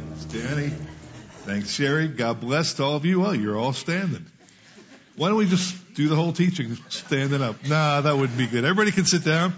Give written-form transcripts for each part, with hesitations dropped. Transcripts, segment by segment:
Thanks, Danny. Thanks, Sherry. God bless to all of you. Well, you're all standing. Why don't we just do the whole teaching standing up? Nah, that wouldn't be good. Everybody can sit down.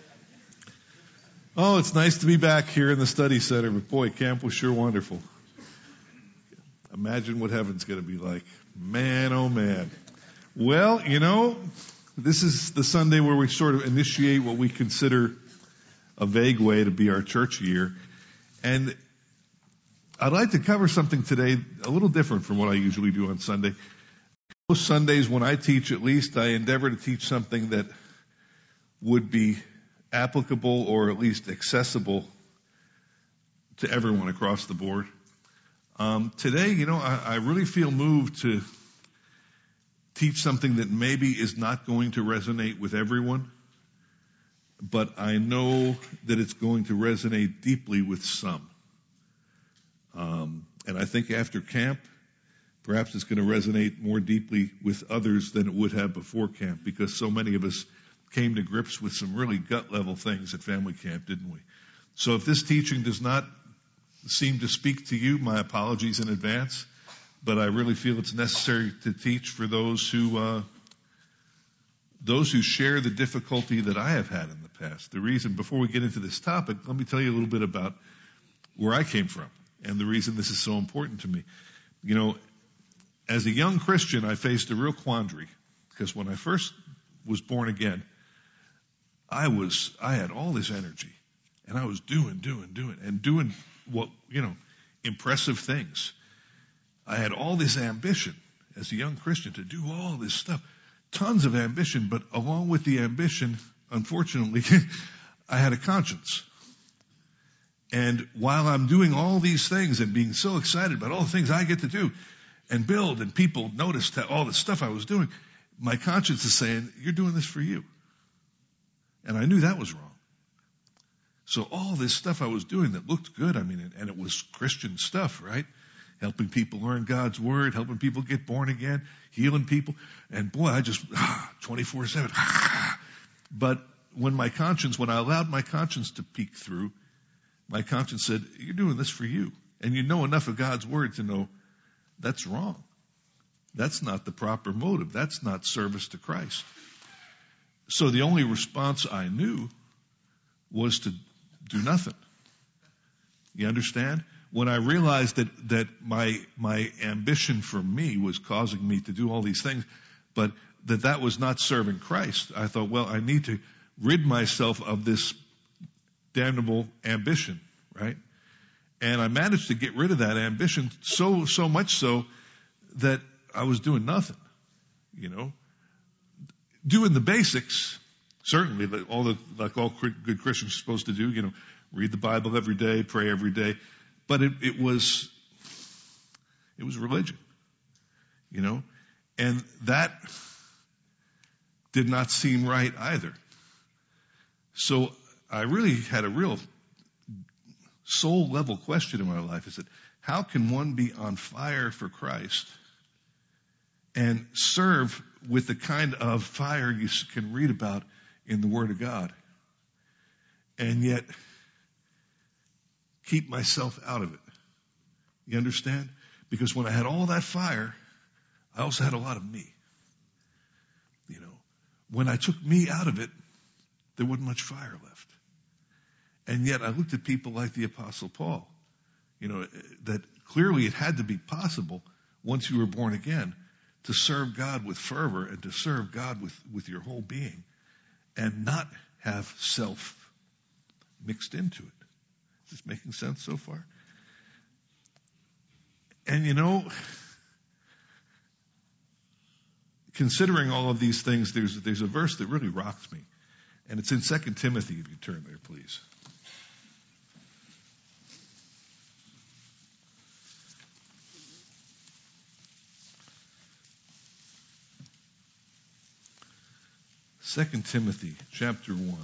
Oh, it's nice to be back here in the study center, but boy, camp was sure wonderful. Imagine what heaven's going to be like. Man, oh man. Well, this is the Sunday where we sort of initiate what we consider a vague way to be our church year. And I'd like to cover something today a little different from what I usually do on Sunday. Most Sundays when I teach, at least, I endeavor to teach something that would be applicable or at least accessible to everyone across the board. Today, I really feel moved to teach something that maybe is not going to resonate with everyone, but I know that it's going to resonate deeply with some. And I think after camp, perhaps it's going to resonate more deeply with others than it would have before camp, because so many of us came to grips with some really gut-level things at family camp, didn't we? So if this teaching does not seem to speak to you, my apologies in advance, but I really feel it's necessary to teach for those who share the difficulty that I have had in the past. The reason, before we get into this topic, let me tell you a little bit about where I came from and the reason this is so important to me. As a young Christian, I faced a real quandary, because when I first was born again, I had all this energy, and I was doing what, impressive things. I had all this ambition as a young Christian to do all this stuff, tons of ambition, but along with the ambition, unfortunately, I had a conscience. And while I'm doing all these things and being so excited about all the things I get to do and build, and people noticed all the stuff I was doing, my conscience is saying, you're doing this for you. And I knew that was wrong. So all this stuff I was doing that looked good, and it was Christian stuff, right? Helping people learn God's Word, helping people get born again, healing people. And boy, I just, 24/7. But when I allowed my conscience to peek through, my conscience said, you're doing this for you. And you know enough of God's Word to know that's wrong. That's not the proper motive. That's not service to Christ. So the only response I knew was to do nothing. You understand? When I realized that my ambition for me was causing me to do all these things, but that was not serving Christ, I thought, well, I need to rid myself of this damnable ambition, right? And I managed to get rid of that ambition so much so that I was doing nothing, doing the basics, certainly like all good Christians are supposed to do, read the Bible every day, pray every day. But it was religion, and that did not seem right either. So I really had a real soul level question in my life. Is that how can one be on fire for Christ and serve with the kind of fire you can read about in the Word of God, and yet keep myself out of it? You understand? Because when I had all that fire, I also had a lot of me. When I took me out of it, there wasn't much fire left. And yet I looked at people like the Apostle Paul, that clearly it had to be possible once you were born again to serve God with fervor and to serve God with your whole being and not have self mixed into it. Is this making sense so far? And considering all of these things, there's a verse that really rocks me. And it's in 2 Timothy, if you turn there, please. Second Timothy, chapter 1.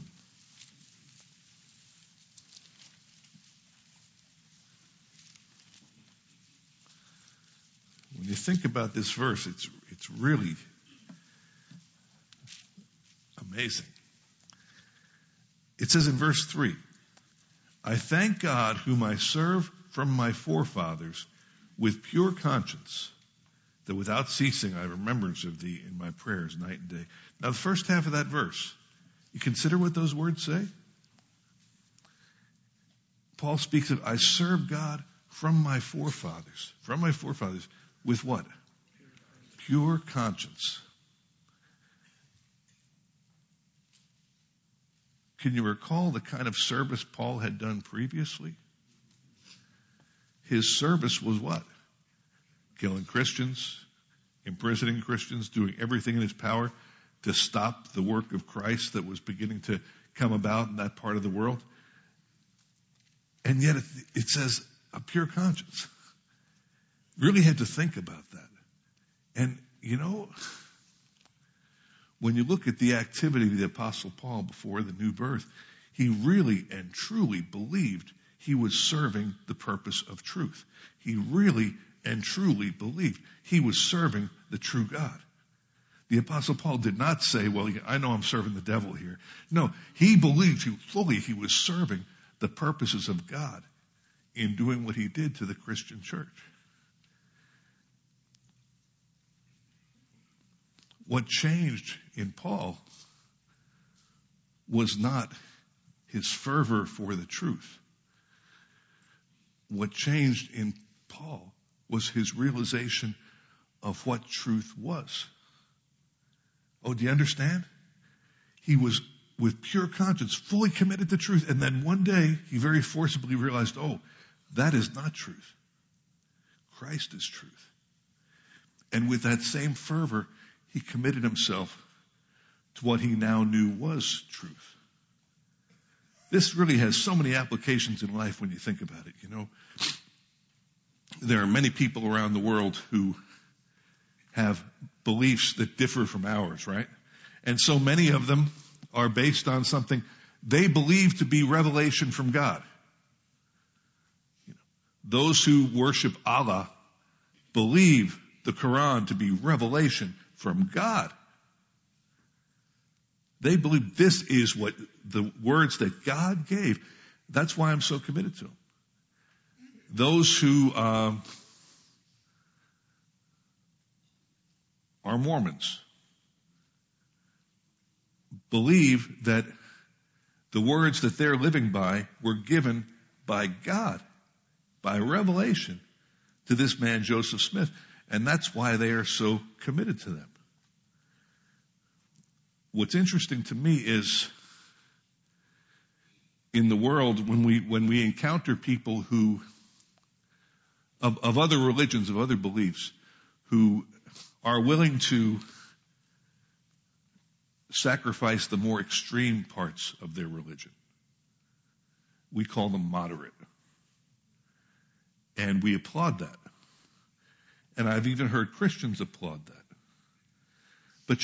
When you think about this verse, it's really amazing. It says in verse 3, I thank God whom I serve from my forefathers with pure conscience, that without ceasing I have remembrance of thee in my prayers night and day. Now the first half of that verse, you consider what those words say? Paul speaks of, I serve God from my forefathers with what? Pure conscience. Can you recall the kind of service Paul had done previously? His service was what? Killing Christians, imprisoning Christians, doing everything in his power to stop the work of Christ that was beginning to come about in that part of the world. And yet it says a pure conscience. Really had to think about that. And, when you look at the activity of the Apostle Paul before the new birth, he really and truly believed he was serving the purpose of truth. He really and truly believed he was serving the true God. The Apostle Paul did not say, well, I know I'm serving the devil here. No, he believed he was serving the purposes of God in doing what he did to the Christian church. What changed in Paul was not his fervor for the truth. What changed in Paul was his realization of what truth was. Oh, do you understand? He was with pure conscience, fully committed to truth, and then one day he very forcibly realized, oh, that is not truth. Christ is truth. And with that same fervor, he committed himself to what he now knew was truth. This really has so many applications in life when you think about it, There are many people around the world who have beliefs that differ from ours, right? And so many of them are based on something they believe to be revelation from God. Those who worship Allah believe the Quran to be revelation from God. They believe this is what the words that God gave. That's why I'm so committed to them. Those who are Mormons believe that the words that they're living by were given by God, by revelation, to this man Joseph Smith. And that's why they are so committed to them. What's interesting to me is in the world when we encounter people who of other religions, of other beliefs, who are willing to sacrifice the more extreme parts of their religion. We call them moderate. And we applaud that. And I've even heard Christians applaud that. But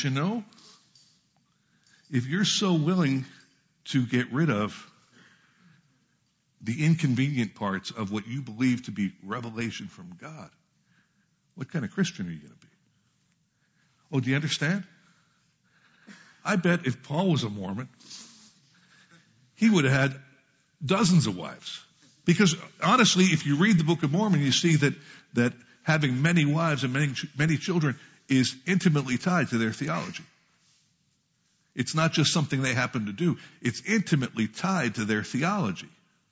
if you're so willing to get rid of the inconvenient parts of what you believe to be revelation from God, what kind of Christian are you going to be? Oh, do you understand? I bet if Paul was a Mormon, he would have had dozens of wives. Because honestly, if you read the Book of Mormon, you see that having many wives and many children is intimately tied to their theology. It's not just something they happen to do. It's intimately tied to their theology.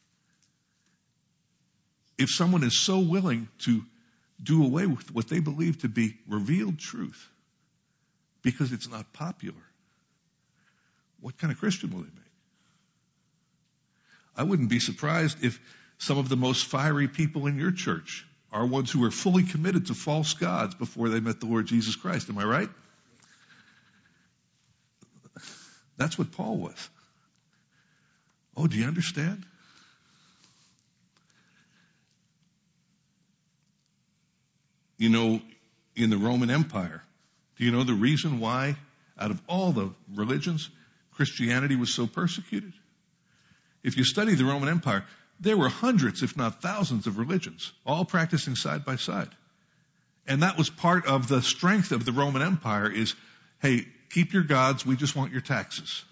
If someone is so willing to do away with what they believe to be revealed truth because it's not popular, what kind of Christian will they make? I wouldn't be surprised if some of the most fiery people in your church are ones who are fully committed to false gods before they met the Lord Jesus Christ. Am I right? That's what Paul was. Oh, do you understand? In the Roman Empire, do you know the reason why, out of all the religions, Christianity was so persecuted? If you study the Roman Empire, there were hundreds, if not thousands, of religions, all practicing side by side. And that was part of the strength of the Roman Empire is, hey, keep your gods, we just want your taxes.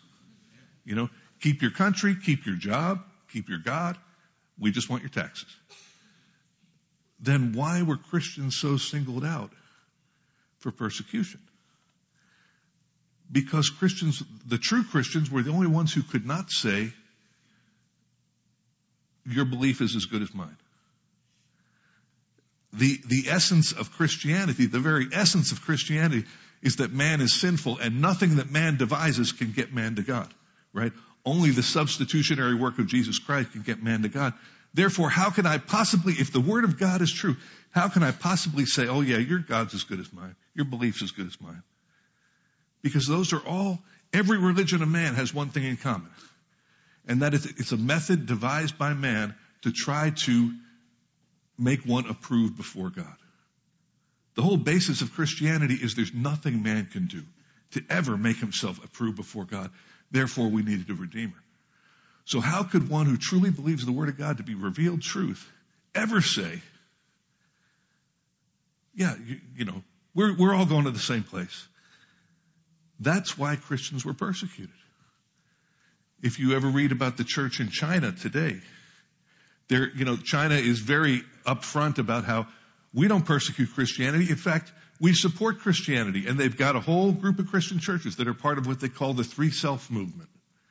Keep your country, keep your job, keep your God, we just want your taxes. then why were Christians so singled out for persecution? Because Christians, the true Christians, were the only ones who could not say, your belief is as good as mine. The essence of Christianity, the very essence of Christianity, is that man is sinful and nothing that man devises can get man to God, right? Only the substitutionary work of Jesus Christ can get man to God. Therefore, how can I possibly, if the Word of God is true, how can I possibly say, oh yeah, your God's as good as mine, your belief's as good as mine? Because those are all, every religion of man has one thing in common. And that is, it's a method devised by man to try to make one approved before God. The whole basis of Christianity is there's nothing man can do to ever make himself approved before God. Therefore, we needed a Redeemer. So how could one who truly believes the Word of God to be revealed truth ever say, yeah, we're all going to the same place? That's why Christians were persecuted. If you ever read about the church in China today, China is very upfront about how we don't persecute Christianity. In fact, we support Christianity, and they've got a whole group of Christian churches that are part of what they call the Three Self movement.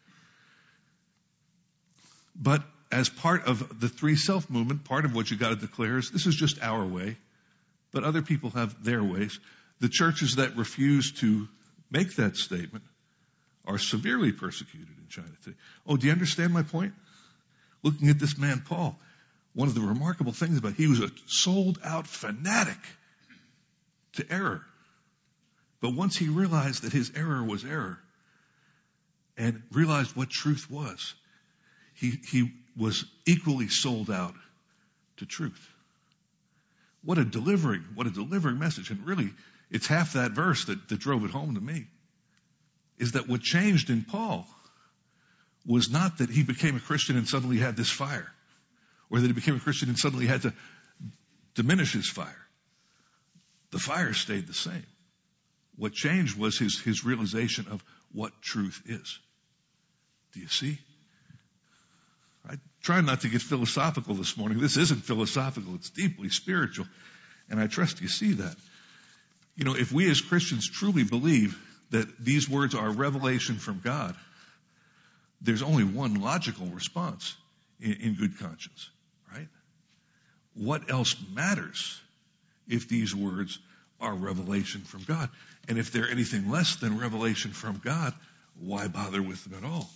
But as part of the Three Self movement, part of what you got to declare is this is just our way, but other people have their ways. The churches that refuse to make that statement are severely persecuted in China today. Oh, do you understand my point? Looking at this man, Paul, one of the remarkable things about he was a sold-out fanatic to error. But once he realized that his error was error and realized what truth was, he was equally sold out to truth. What a delivering message. And really, it's half that verse that drove it home to me, is that what changed in Paul was not that he became a Christian and suddenly had this fire, or that he became a Christian and suddenly had to diminish his fire. The fire stayed the same. What changed was his realization of what truth is. Do you see? I try not to get philosophical this morning. This isn't philosophical. It's deeply spiritual. And I trust you see that. If we as Christians truly believe that these words are revelation from God, there's only one logical response in good conscience, right? What else matters if these words are revelation from God? And if they're anything less than revelation from God, why bother with them at all?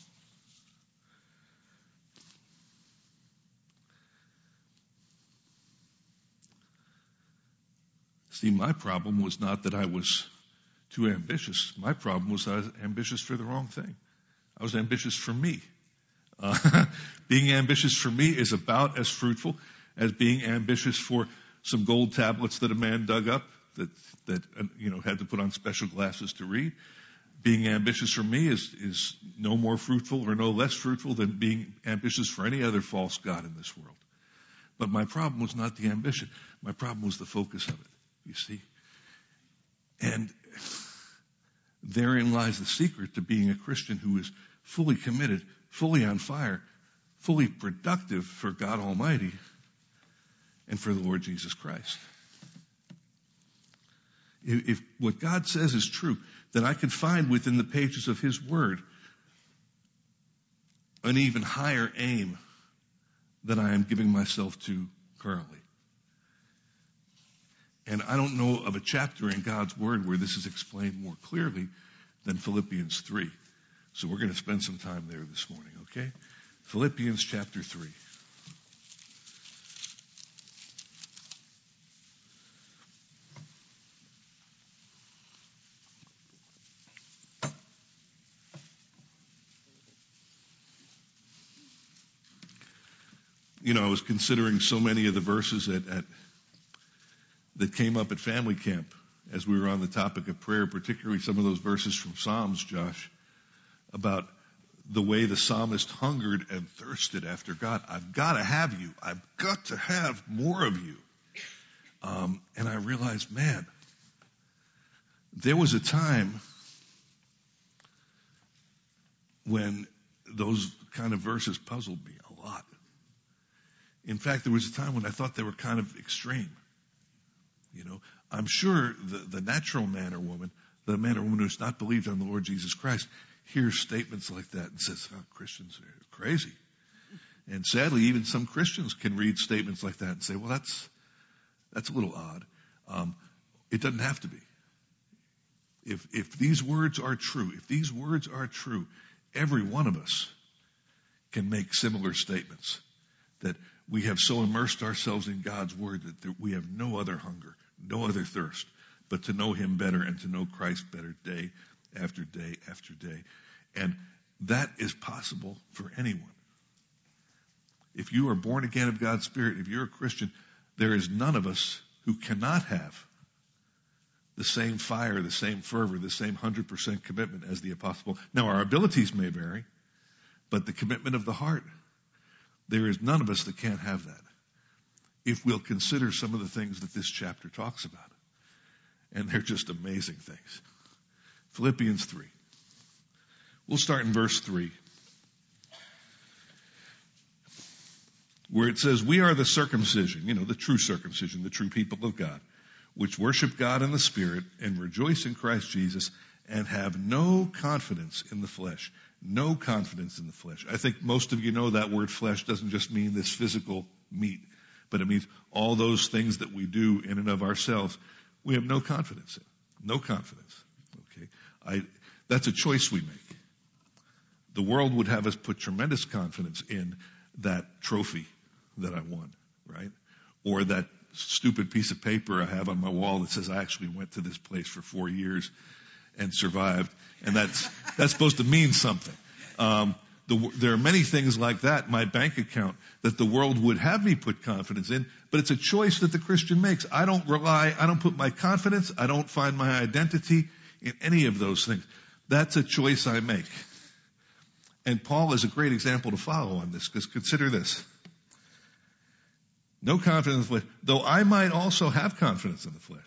See, my problem was not that I was too ambitious. My problem was I was ambitious for the wrong thing. I was ambitious for me. Being ambitious for me is about as fruitful as being ambitious for some gold tablets that a man dug up that had to put on special glasses to read. Being ambitious for me is no more fruitful or no less fruitful than being ambitious for any other false god in this world. But my problem was not the ambition. My problem was the focus of it, you see. And therein lies the secret to being a Christian who is fully committed, fully on fire, fully productive for God Almighty and for the Lord Jesus Christ. If what God says is true, then I can find within the pages of His Word an even higher aim than I am giving myself to currently. And I don't know of a chapter in God's Word where this is explained more clearly than Philippians 3. So we're going to spend some time there this morning, okay? Philippians chapter 3. I was considering so many of the verses that came up at family camp as we were on the topic of prayer, particularly some of those verses from Psalms, Josh, about the way the psalmist hungered and thirsted after God. I've got to have you. I've got to have more of you. And I realized, man, there was a time when those kind of verses puzzled me a lot. In fact, there was a time when I thought they were kind of extreme. I'm sure the natural man or woman, the man or woman who's not believed on the Lord Jesus Christ, hears statements like that and says, oh, Christians are crazy. And sadly, even some Christians can read statements like that and say, well, that's a little odd. It doesn't have to be. If these words are true, every one of us can make similar statements, that we have so immersed ourselves in God's word that we have no other hunger, no other thirst, but to know him better and to know Christ better day after day after day. And that is possible for anyone. If you are born again of God's Spirit, if you're a Christian, there is none of us who cannot have the same fire, the same fervor, the same 100% commitment as the apostle. Now, our abilities may vary, but the commitment of the heart, there is none of us that can't have that, if we'll consider some of the things that this chapter talks about. And they're just amazing things. Philippians 3. We'll start in verse 3, where it says, we are the circumcision, the true circumcision, the true people of God, which worship God in the Spirit and rejoice in Christ Jesus and have no confidence in the flesh. No confidence in the flesh. I think most of you know that word flesh doesn't just mean this physical meat, but it means all those things that we do in and of ourselves. We have no confidence in. No confidence. Okay. That's a choice we make. The world would have us put tremendous confidence in that trophy that I won, right? Or that stupid piece of paper I have on my wall that says I actually went to this place for 4 years and survived, and that's supposed to mean something. There are many things like that, my bank account, that the world would have me put confidence in, but it's a choice that the Christian makes. I don't put my confidence, I don't find my identity in any of those things. That's a choice I make. And Paul is a great example to follow on this, because consider this. No confidence in the flesh, though I might also have confidence in the flesh.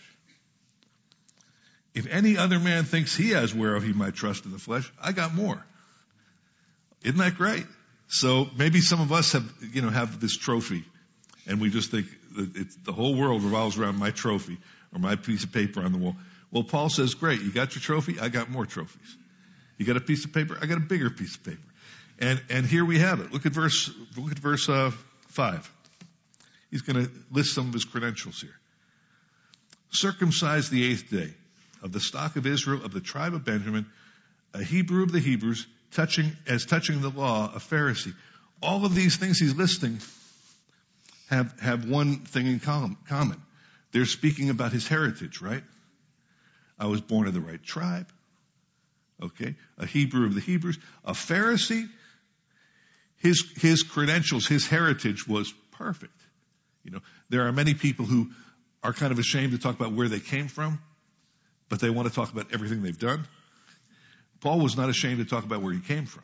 If any other man thinks he has whereof he might trust in the flesh, I got more. Isn't that great? So maybe some of us have this trophy, and we just think that the whole world revolves around my trophy or my piece of paper on the wall. Well, Paul says, great, you got your trophy, I got more trophies. You got a piece of paper, I got a bigger piece of paper. And here we have it. Look at verse 5. He's going to list some of his credentials here. Circumcised the 8th day, of the stock of Israel, of the tribe of Benjamin, a Hebrew of the Hebrews, touching the law, a Pharisee. All of these things he's listing have one thing in common. They're speaking about his heritage, right? I was born of the right tribe. Okay. A Hebrew of the Hebrews. A Pharisee. His credentials, his heritage was perfect. There are many people who are kind of ashamed to talk about where they came from, but they want to talk about everything they've done. Paul was not ashamed to talk about where he came from.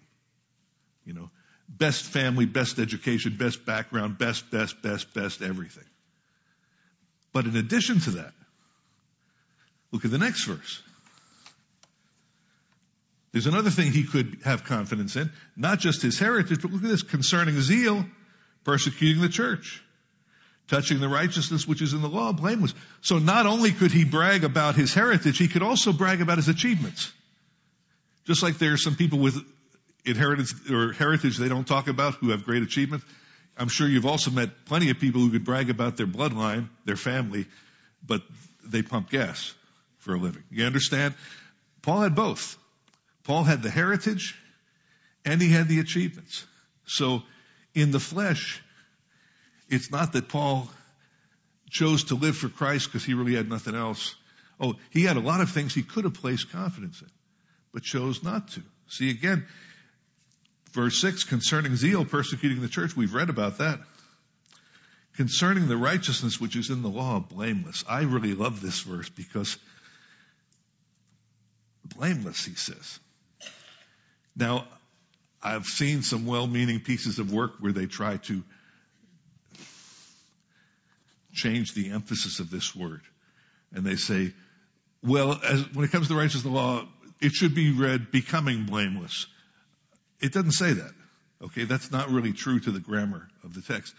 Best family, best education, best background, best everything. But in addition to that, look at the next verse. There's another thing he could have confidence in, not just his heritage, but look at this, concerning zeal, persecuting the church, touching the righteousness which is in the law, blameless. So not only could he brag about his heritage, he could also brag about his achievements. Just like there are some people with inheritance or heritage they don't talk about who have great achievements. I'm sure you've also met plenty of people who could brag about their bloodline, their family, but they pump gas for a living. You understand? Paul had both. Paul had the heritage and he had the achievements. So in the flesh, it's not that Paul chose to live for Christ because he really had nothing else. Oh, he had a lot of things he could have placed confidence in, but chose not to. See again, verse 6, concerning zeal, persecuting the church, we've read about that. Concerning the righteousness which is in the law, blameless. I really love this verse because blameless, he says. Now, I've seen some well-meaning pieces of work where they try to change the emphasis of this word. And they say, well, when it comes to the righteousness of the law, it should be read becoming blameless. It doesn't say that. Okay, that's not really true to the grammar of the text.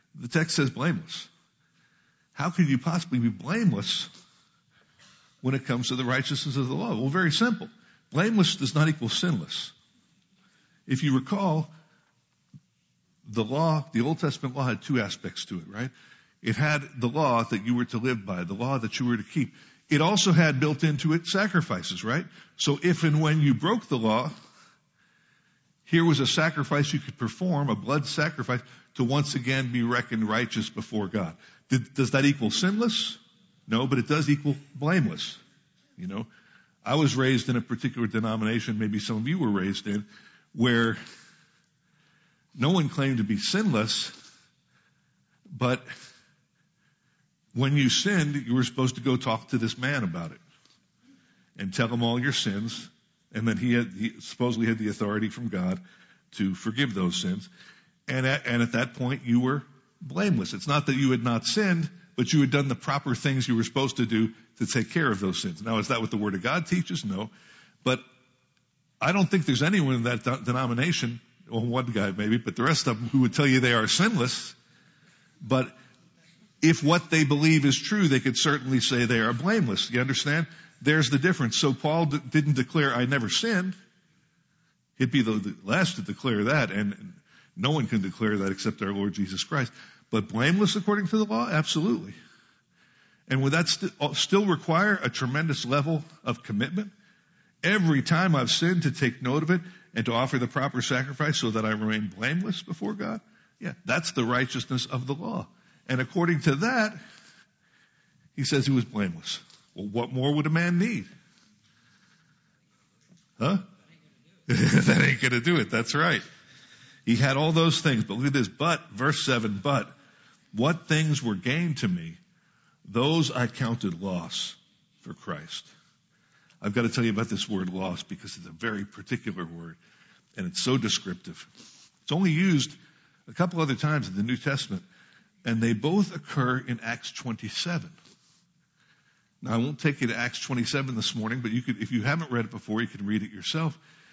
The text says blameless. How could you possibly be blameless when it comes to the righteousness of the law? Well, very simple. Blameless does not equal sinless. If you recall, the law, the Old Testament law had two aspects to it, right? It had the law that you were to live by, the law that you were to keep. It also had built into it sacrifices, right? So if and when you broke the law, here was a sacrifice you could perform, a blood sacrifice, to once again be reckoned righteous before God. Does that equal sinless? No, but it does equal blameless. You know, I was raised in a particular denomination, maybe some of you were raised in, where no one claimed to be sinless, but when you sinned, you were supposed to go talk to this man about it and tell him all your sins. And then he supposedly had the authority from God to forgive those sins. And at that point, you were blameless. It's not that you had not sinned, but you had done the proper things you were supposed to do to take care of those sins. Now, is that what the Word of God teaches? No. But I don't think there's anyone in that denomination, well, one guy maybe, but the rest of them who would tell you they are sinless. But if what they believe is true, they could certainly say they are blameless. You understand? There's the difference. So Paul didn't declare, I never sinned. He'd be the last to declare that, and no one can declare that except our Lord Jesus Christ. But blameless according to the law? Absolutely. And would that still require a tremendous level of commitment? Every time I've sinned, to take note of it and to offer the proper sacrifice so that I remain blameless before God? Yeah, that's the righteousness of the law. And according to that, he says he was blameless. Well, what more would a man need? Huh? That ain't going to do it. That's right. He had all those things. But look at this. But, verse 7, but what things were gained to me, those I counted loss for Christ. I've got to tell you about this word loss because it's a very particular word and it's so descriptive. It's only used a couple other times in the New Testament, and they both occur in Acts 27. Now, I won't take you to Acts 27 this morning, but you could, if you haven't read it before, you can read it yourself.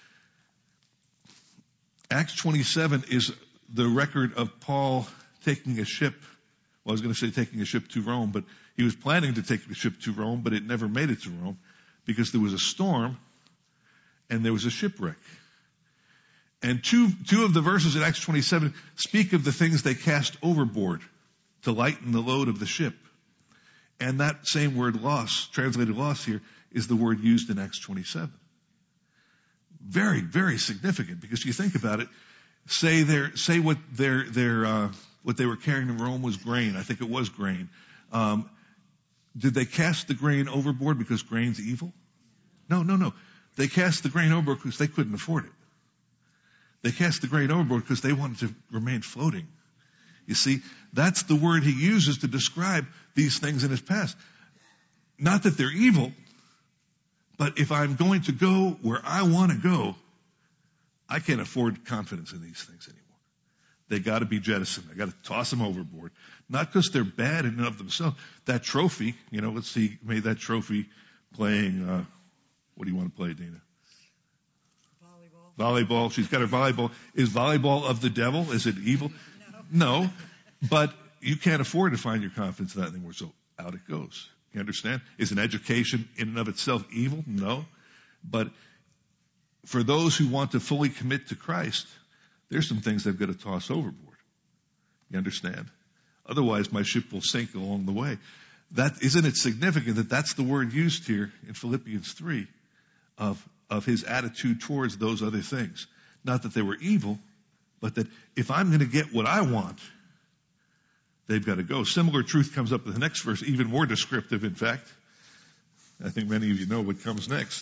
Acts 27 is the record of Paul taking a ship. Well, I was going to say taking a ship to Rome, but he was planning to take the ship to Rome, but it never made it to Rome because there was a storm and there was a shipwreck. And two of the verses in Acts 27 speak of the things they cast overboard to lighten the load of the ship. And that same word loss, translated loss here, is the word used in Acts 27. Very, very significant because you think about it. Say what what they were carrying in Rome was grain. I think it was grain. Did they cast the grain overboard because grain's evil? No. They cast the grain overboard because they couldn't afford it. They cast the grain overboard because they wanted to remain floating. You see, that's the word he uses to describe these things in his past. Not that they're evil, but if I'm going to go where I want to go, I can't afford confidence in these things anymore. They got to be jettisoned. I got to toss them overboard. Not because they're bad in and of themselves. That trophy, let's see, made that trophy playing, what do you want to play, Dina? Volleyball. She's got her volleyball. Is volleyball of the devil? Is it evil? No. But you can't afford to find your confidence in that anymore. So out it goes. You understand? Is an education in and of itself evil? No. But for those who want to fully commit to Christ, there's some things they've got to toss overboard. You understand? Otherwise, my ship will sink along the way. Isn't it significant that that's the word used here in Philippians 3 of his attitude towards those other things? Not that they were evil, but that if I'm going to get what I want, they've got to go. Similar truth comes up in the next verse, even more descriptive, in fact. I think many of you know what comes next.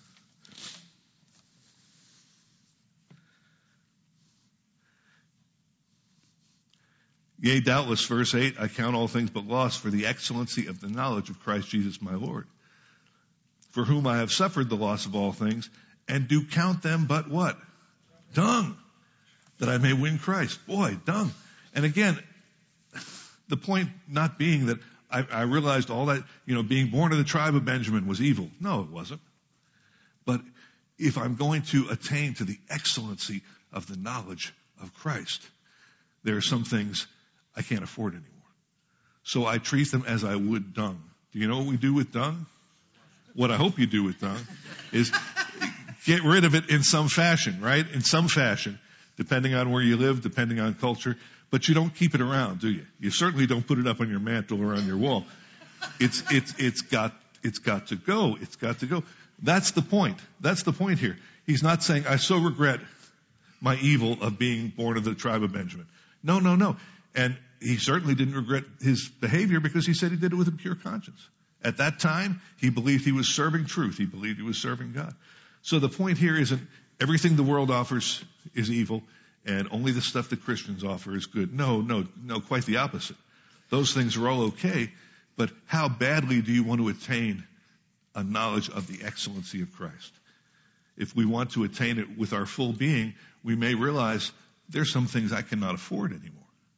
Yea, doubtless, verse 8, I count all things but loss for the excellency of the knowledge of Christ Jesus my Lord, for whom I have suffered the loss of all things, and do count them but what? Dung, that I may win Christ. Boy, dung. And again, the point not being that I realized all that, being born of the tribe of Benjamin was evil. No, it wasn't. But if I'm going to attain to the excellency of the knowledge of Christ, there are some things I can't afford anymore. So I treat them as I would dung. Do you know what we do with dung? What I hope you do with dung is get rid of it in some fashion, right? In some fashion, depending on where you live, depending on culture. But you don't keep it around, do you? You certainly don't put it up on your mantle or on your wall. It's got to go. It's got to go. That's the point. That's the point here. He's not saying, I so regret my evil of being born of the tribe of Benjamin. No, no, no. And he certainly didn't regret his behavior because he said he did it with a pure conscience. At that time, he believed he was serving truth. He believed he was serving God. So the point here isn't everything the world offers is evil and only the stuff that Christians offer is good. No, quite the opposite. Those things are all okay, but how badly do you want to attain a knowledge of the excellency of Christ? If we want to attain it with our full being, we may realize there's some things I cannot afford anymore.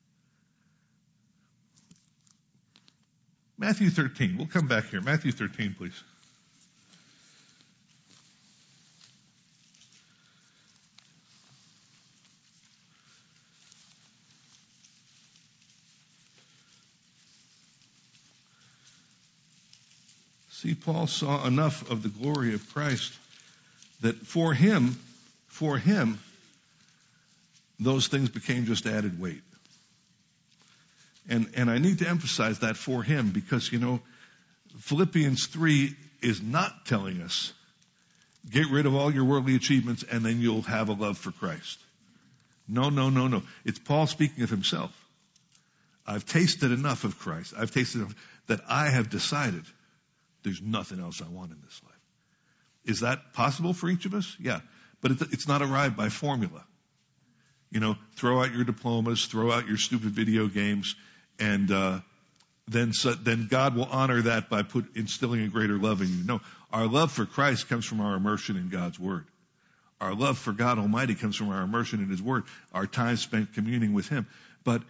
Matthew 13. We'll come back here. Matthew 13, please. See, Paul saw enough of the glory of Christ that for him, those things became just added weight. And I need to emphasize that for him because, Philippians 3 is not telling us, get rid of all your worldly achievements and then you'll have a love for Christ. No. It's Paul speaking of himself. I've tasted enough of Christ. I've tasted enough that I have decided there's nothing else I want in this life. Is that possible for each of us? Yeah. But it's not arrived by formula. Throw out your diplomas, throw out your stupid video games, and then God will honor that by instilling a greater love in you. No, our love for Christ comes from our immersion in God's Word. Our love for God Almighty comes from our immersion in His Word, our time spent communing with Him. But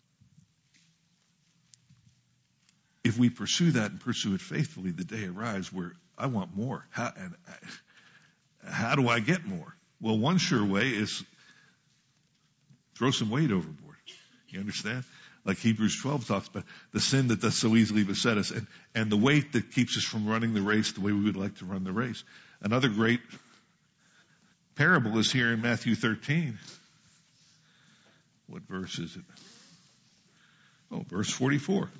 if we pursue that and pursue it faithfully, the day arrives where I want more. How do I get more? Well, one sure way is throw some weight overboard. You understand? Like Hebrews 12 talks about the sin that does so easily beset us and the weight that keeps us from running the race the way we would like to run the race. Another great parable is here in Matthew 13. What verse is it? Oh, verse 44.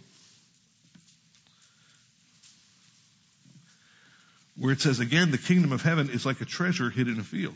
Where it says, again, the kingdom of heaven is like a treasure hid in a field,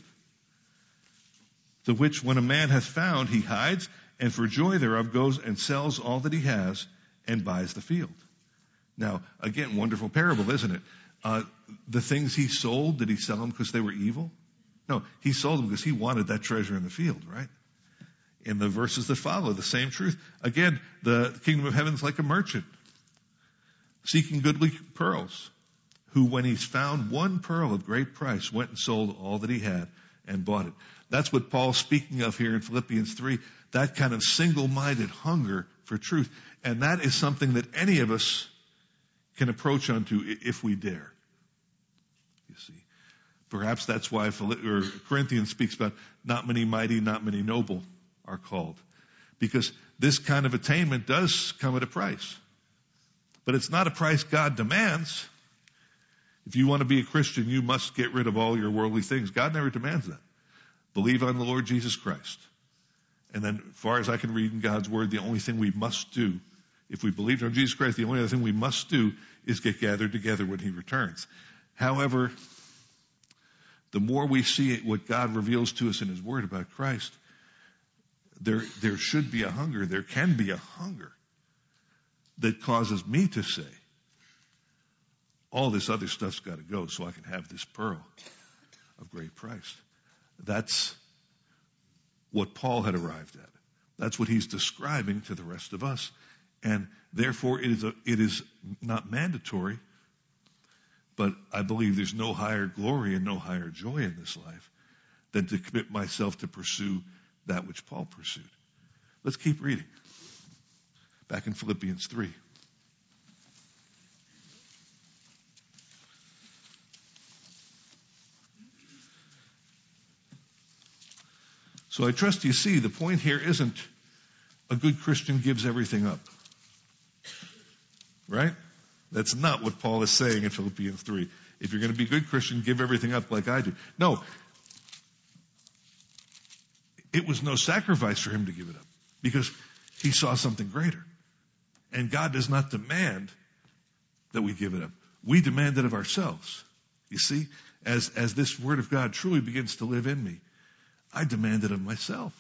the which when a man hath found, he hides, and for joy thereof goes and sells all that he has and buys the field. Now, again, wonderful parable, isn't it? The things he sold, did he sell them because they were evil? No, he sold them because he wanted that treasure in the field, right? In the verses that follow, the same truth. Again, the kingdom of heaven is like a merchant seeking goodly pearls, who when he's found one pearl of great price went and sold all that he had and bought it. That's what Paul's speaking of here in Philippians 3, that kind of single-minded hunger for truth. And that is something that any of us can approach unto if we dare. You see. Perhaps that's why Corinthians speaks about not many mighty, not many noble are called. Because this kind of attainment does come at a price. But it's not a price God demands. If you want to be a Christian, you must get rid of all your worldly things. God never demands that. Believe on the Lord Jesus Christ. And then, as far as I can read in God's Word, the only thing we must do, if we believe on Jesus Christ, the only other thing we must do is get gathered together when He returns. However, the more we see what God reveals to us in His Word about Christ, there should be a hunger, there can be a hunger that causes me to say, all this other stuff's got to go so I can have this pearl of great price. That's what Paul had arrived at. That's what he's describing to the rest of us. And therefore it is not mandatory, but I believe there's no higher glory and no higher joy in this life than to commit myself to pursue that which Paul pursued. Let's keep reading. Back in Philippians 3. So I trust you see the point here isn't a good Christian gives everything up. Right? That's not what Paul is saying in Philippians 3. If you're going to be a good Christian, give everything up like I do. No. It was no sacrifice for him to give it up because he saw something greater. And God does not demand that we give it up. We demand it of ourselves. You see, as this word of God truly begins to live in me, I demand it of myself.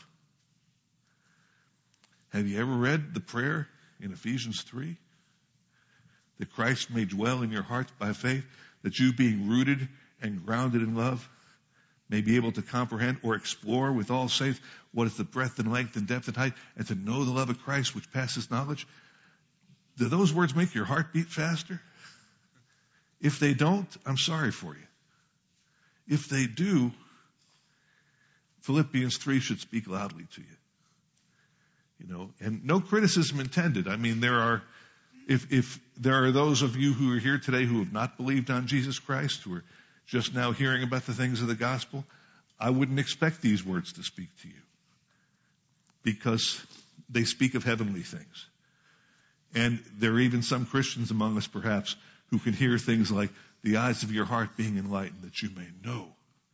Have you ever read the prayer in Ephesians 3? That Christ may dwell in your hearts by faith, that you being rooted and grounded in love may be able to comprehend or explore with all saints what is the breadth and length and depth and height, and to know the love of Christ which passes knowledge. Do those words make your heart beat faster? If they don't, I'm sorry for you. If they do, Philippians 3 should speak loudly to you. You know, and no criticism intended. I mean, if there are those of you who are here today who have not believed on Jesus Christ, who are just now hearing about the things of the gospel, I wouldn't expect these words to speak to you because they speak of heavenly things. And there are even some Christians among us, perhaps, who can hear things like the eyes of your heart being enlightened, that you may know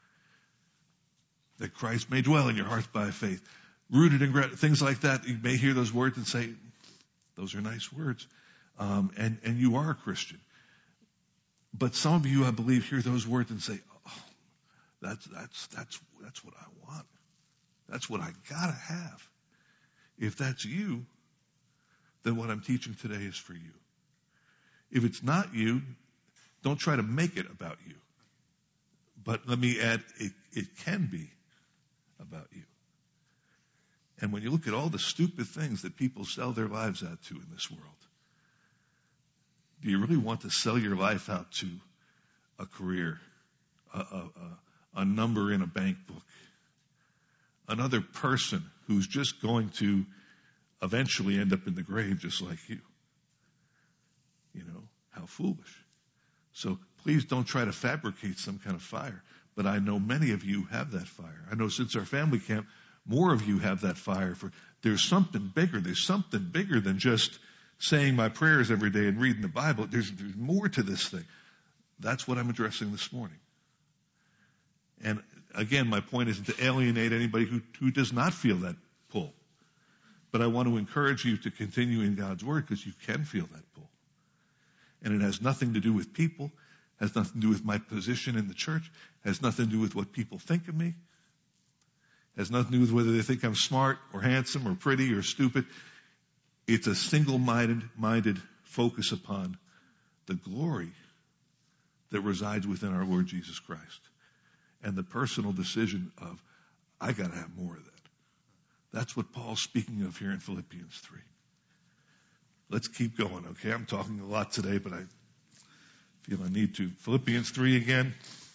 that Christ may dwell in your hearts by faith. Rooted in things like that, you may hear those words and say, those are nice words. And you are a Christian. But some of you, I believe, hear those words and say, oh, that's what I want. That's what I gotta have. If that's you, then what I'm teaching today is for you. If it's not you, don't try to make it about you. But let me add, it can be about you. And when you look at all the stupid things that people sell their lives out to in this world, do you really want to sell your life out to a career, a number in a bank book, another person who's just going to eventually end up in the grave just like you? You know, how foolish. So please don't try to fabricate some kind of fire. But I know many of you have that fire. I know since our family camp, more of you have that fire for there's something bigger. There's something bigger than just saying my prayers every day and reading the Bible. There's more to this thing. That's what I'm addressing this morning. And again, my point isn't to alienate anybody who does not feel that pull. But I want to encourage you to continue in God's Word because you can feel that pull. And it has nothing to do with people, has nothing to do with my position in the church, has nothing to do with what people think of me, has nothing to do with whether they think I'm smart or handsome or pretty or stupid. It's a single-minded focus upon the glory that resides within our Lord Jesus Christ and the personal decision of, I got to have more of that. That's what Paul's speaking of here in Philippians 3. Let's keep going, okay? I'm talking a lot today, but I feel I need to. Philippians 3 again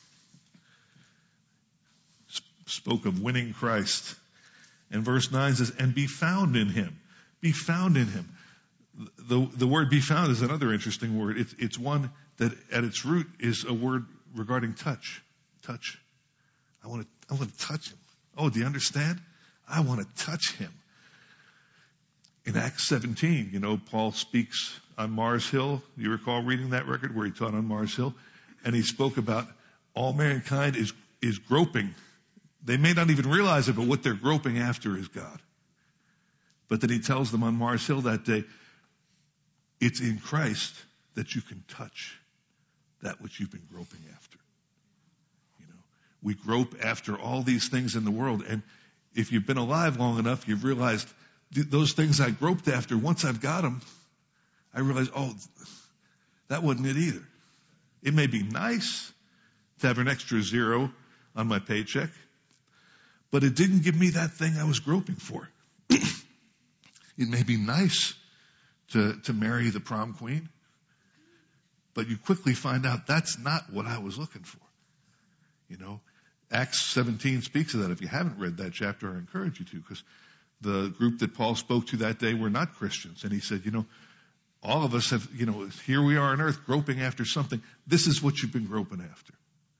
spoke of winning Christ. And verse 9 says, and be found in him. Be found in him. The word be found is another interesting word. It's one that at its root is a word regarding touch. Touch. I want to touch him. Oh, do you understand? I want to touch him. In Acts 17, you know, Paul speaks on Mars Hill. You recall reading that record where he taught on Mars Hill? And he spoke about all mankind is groping. They may not even realize it, but what they're groping after is God. But then he tells them on Mars Hill that day, it's in Christ that you can touch that which you've been groping after. You know, we grope after all these things in the world. And if you've been alive long enough, you've realized those things I groped after, once I've got them, I realize, oh, that wasn't it either. It may be nice to have an extra zero on my paycheck, but it didn't give me that thing I was groping for. It may be nice to marry the prom queen, but you quickly find out that's not what I was looking for. You know, Acts 17 speaks of that. If you haven't read that chapter, I encourage you to, because the group that Paul spoke to that day were not Christians. And he said, you know, all of us have, you know, here we are on earth groping after something. This is what you've been groping after.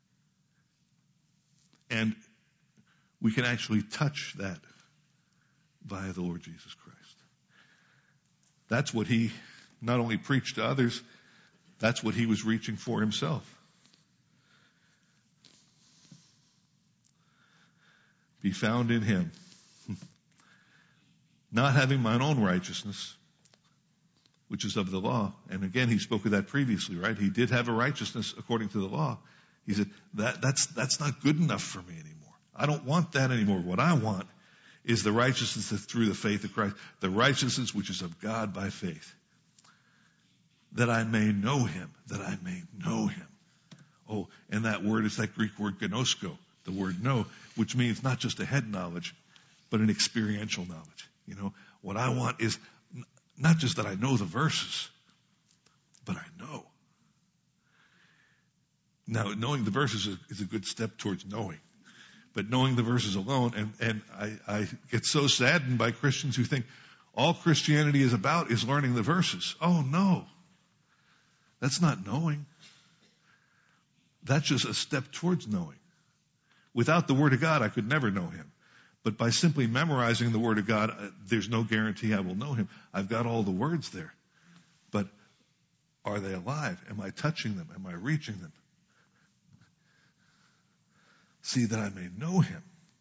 And we can actually touch that via the Lord Jesus Christ. That's what he not only preached to others, that's what he was reaching for himself. Be found in him, not having mine own righteousness, which is of the law. And again, he spoke of that previously, right? He did have a righteousness according to the law. He said, that's not good enough for me anymore. I don't want that anymore. What I want is the righteousness that's through the faith of Christ, the righteousness which is of God by faith, that I may know him, that I may know him. Oh, and that word is that Greek word gnosko, the word know, which means not just a head knowledge, but an experiential knowledge. You know, what I want is not just that I know the verses, but I know. Now, knowing the verses is a good step towards knowing. But knowing the verses alone, and I get so saddened by Christians who think all Christianity is about is learning the verses. Oh, no. That's not knowing. That's just a step towards knowing. Without the Word of God, I could never know him. But by simply memorizing the Word of God, there's no guarantee I will know him. I've got all the words there. But are they alive? Am I touching them? Am I reaching them? See that I may know him.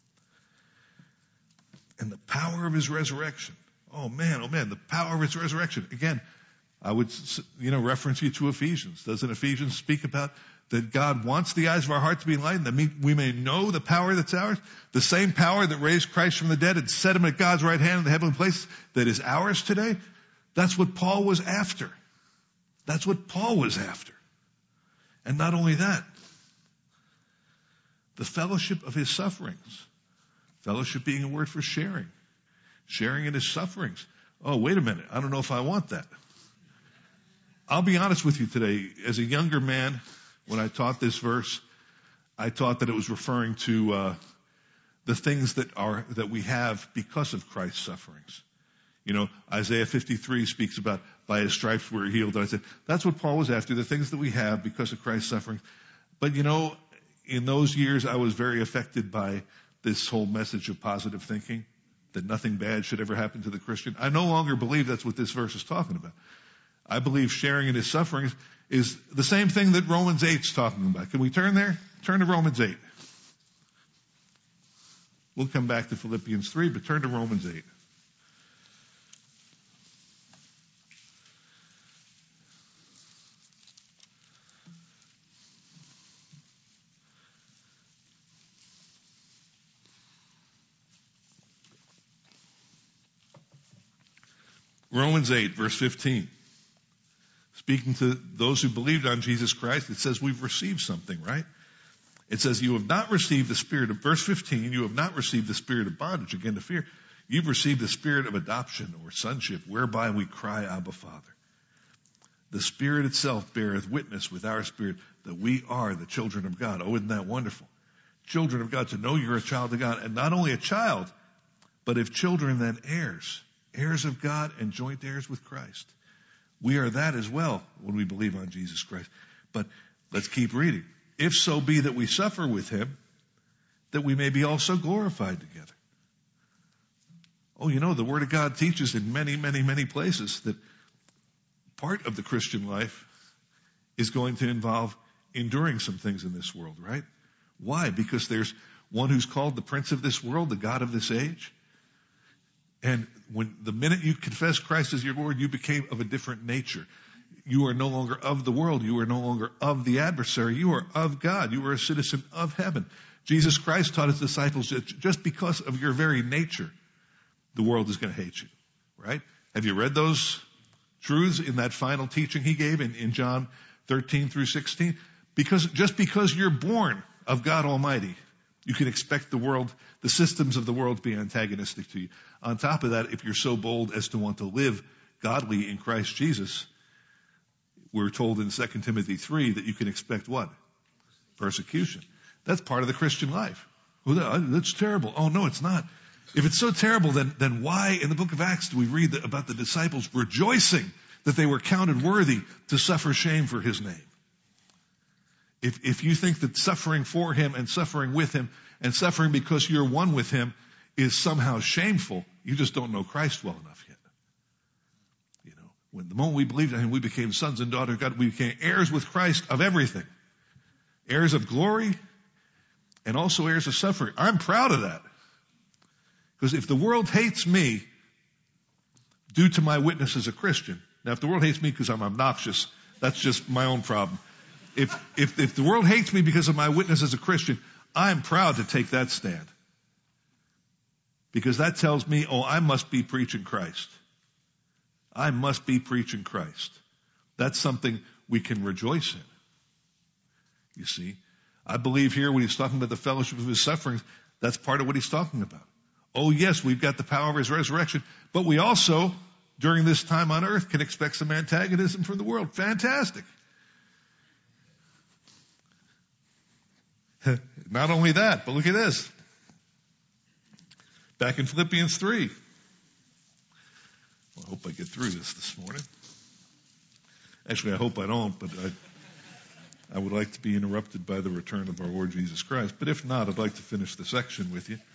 And the power of his resurrection. Oh man, the power of his resurrection. Again, I would, reference you to Ephesians. Doesn't Ephesians speak about that God wants the eyes of our heart to be enlightened, that we may know the power that's ours? The same power that raised Christ from the dead and set him at God's right hand in the heavenly place that is ours today? That's what Paul was after. That's what Paul was after. And not only that, the fellowship of his sufferings. Fellowship being a word for sharing. Sharing in his sufferings. Oh, wait a minute. I don't know if I want that. I'll be honest with you today. As a younger man, when I taught this verse, I taught that it was referring to the things that we have because of Christ's sufferings. You know, Isaiah 53 speaks about by his stripes we're healed. And I said, that's what Paul was after, the things that we have because of Christ's sufferings. But in those years, I was very affected by this whole message of positive thinking, that nothing bad should ever happen to the Christian. I no longer believe that's what this verse is talking about. I believe sharing in his sufferings is the same thing that Romans 8 is talking about. Can we turn there? Turn to Romans 8. We'll come back to Philippians 3, but turn to Romans 8. Romans 8, verse 15. Speaking to those who believed on Jesus Christ, it says we've received something, right? It says you have not received the spirit of, verse 15, you have not received the spirit of bondage, again to fear. You've received the spirit of adoption or sonship, whereby we cry, Abba, Father. The Spirit itself beareth witness with our spirit that we are the children of God. Oh, isn't that wonderful? Children of God, to know you're a child of God. And not only a child, but if children, then heirs. Heirs of God and joint heirs with Christ. We are that as well when we believe on Jesus Christ. But let's keep reading. If so be that we suffer with him, that we may be also glorified together. Oh, the Word of God teaches in many, many, many places that part of the Christian life is going to involve enduring some things in this world, right? Why? Because there's one who's called the prince of this world, the God of this age. And when the minute you confess Christ as your Lord, you became of a different nature. You are no longer of the world. You are no longer of the adversary. You are of God. You are a citizen of heaven. Jesus Christ taught his disciples that just because of your very nature, the world is going to hate you, right? Have you read those truths in that final teaching he gave in John 13 through 16? Just because you're born of God Almighty, you can expect the systems of the world to be antagonistic to you. On top of that, if you're so bold as to want to live godly in Christ Jesus, we're told in 2 Timothy 3 that you can expect what? Persecution. That's part of the Christian life. Well, that's terrible. Oh, no, it's not. If it's so terrible, then why in the book of Acts do we read about the disciples rejoicing that they were counted worthy to suffer shame for his name? If you think that suffering for him and suffering with him and suffering because you're one with him is somehow shameful, you just don't know Christ well enough yet. When the moment we believed in him, we became sons and daughters of God. We became heirs with Christ of everything. Heirs of glory and also heirs of suffering. I'm proud of that. Because if the world hates me due to my witness as a Christian, now if the world hates me because I'm obnoxious, that's just my own problem. If the world hates me because of my witness as a Christian, I'm proud to take that stand. Because that tells me, I must be preaching Christ. I must be preaching Christ. That's something we can rejoice in. You see, I believe here when he's talking about the fellowship of his sufferings, that's part of what he's talking about. Oh yes, we've got the power of his resurrection, but we also, during this time on earth, can expect some antagonism from the world. Fantastic. Not only that, but look at this. Back in Philippians 3. Well, I hope I get through this morning. Actually, I hope I don't, but I would like to be interrupted by the return of our Lord Jesus Christ. But if not, I'd like to finish the section with you.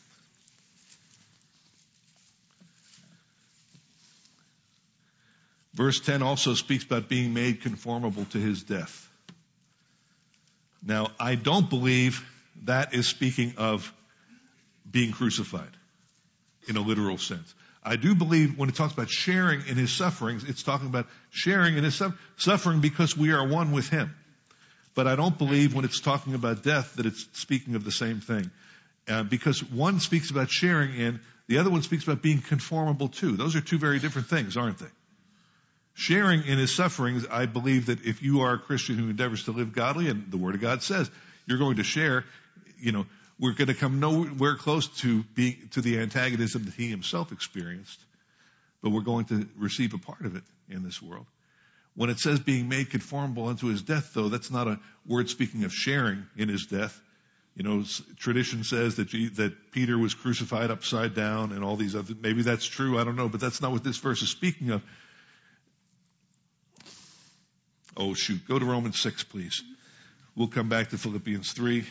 Verse 10 also speaks about being made conformable to his death. Now, I don't believe that is speaking of being crucified in a literal sense. I do believe when it talks about sharing in his sufferings, it's talking about sharing in his suffering because we are one with him. But I don't believe when it's talking about death that it's speaking of the same thing. Because one speaks about sharing in, the other one speaks about being conformable to. Those are two very different things, aren't they? Sharing in his sufferings, I believe that if you are a Christian who endeavors to live godly, and the Word of God says you're going to share, we're going to come nowhere close to the antagonism that he himself experienced, but we're going to receive a part of it in this world. When it says being made conformable unto his death, though, that's not a word speaking of sharing in his death. Tradition says that Peter was crucified upside down and all these other, maybe that's true, I don't know, but that's not what this verse is speaking of. Oh, shoot. Go to Romans 6, please. We'll come back to Philippians 3.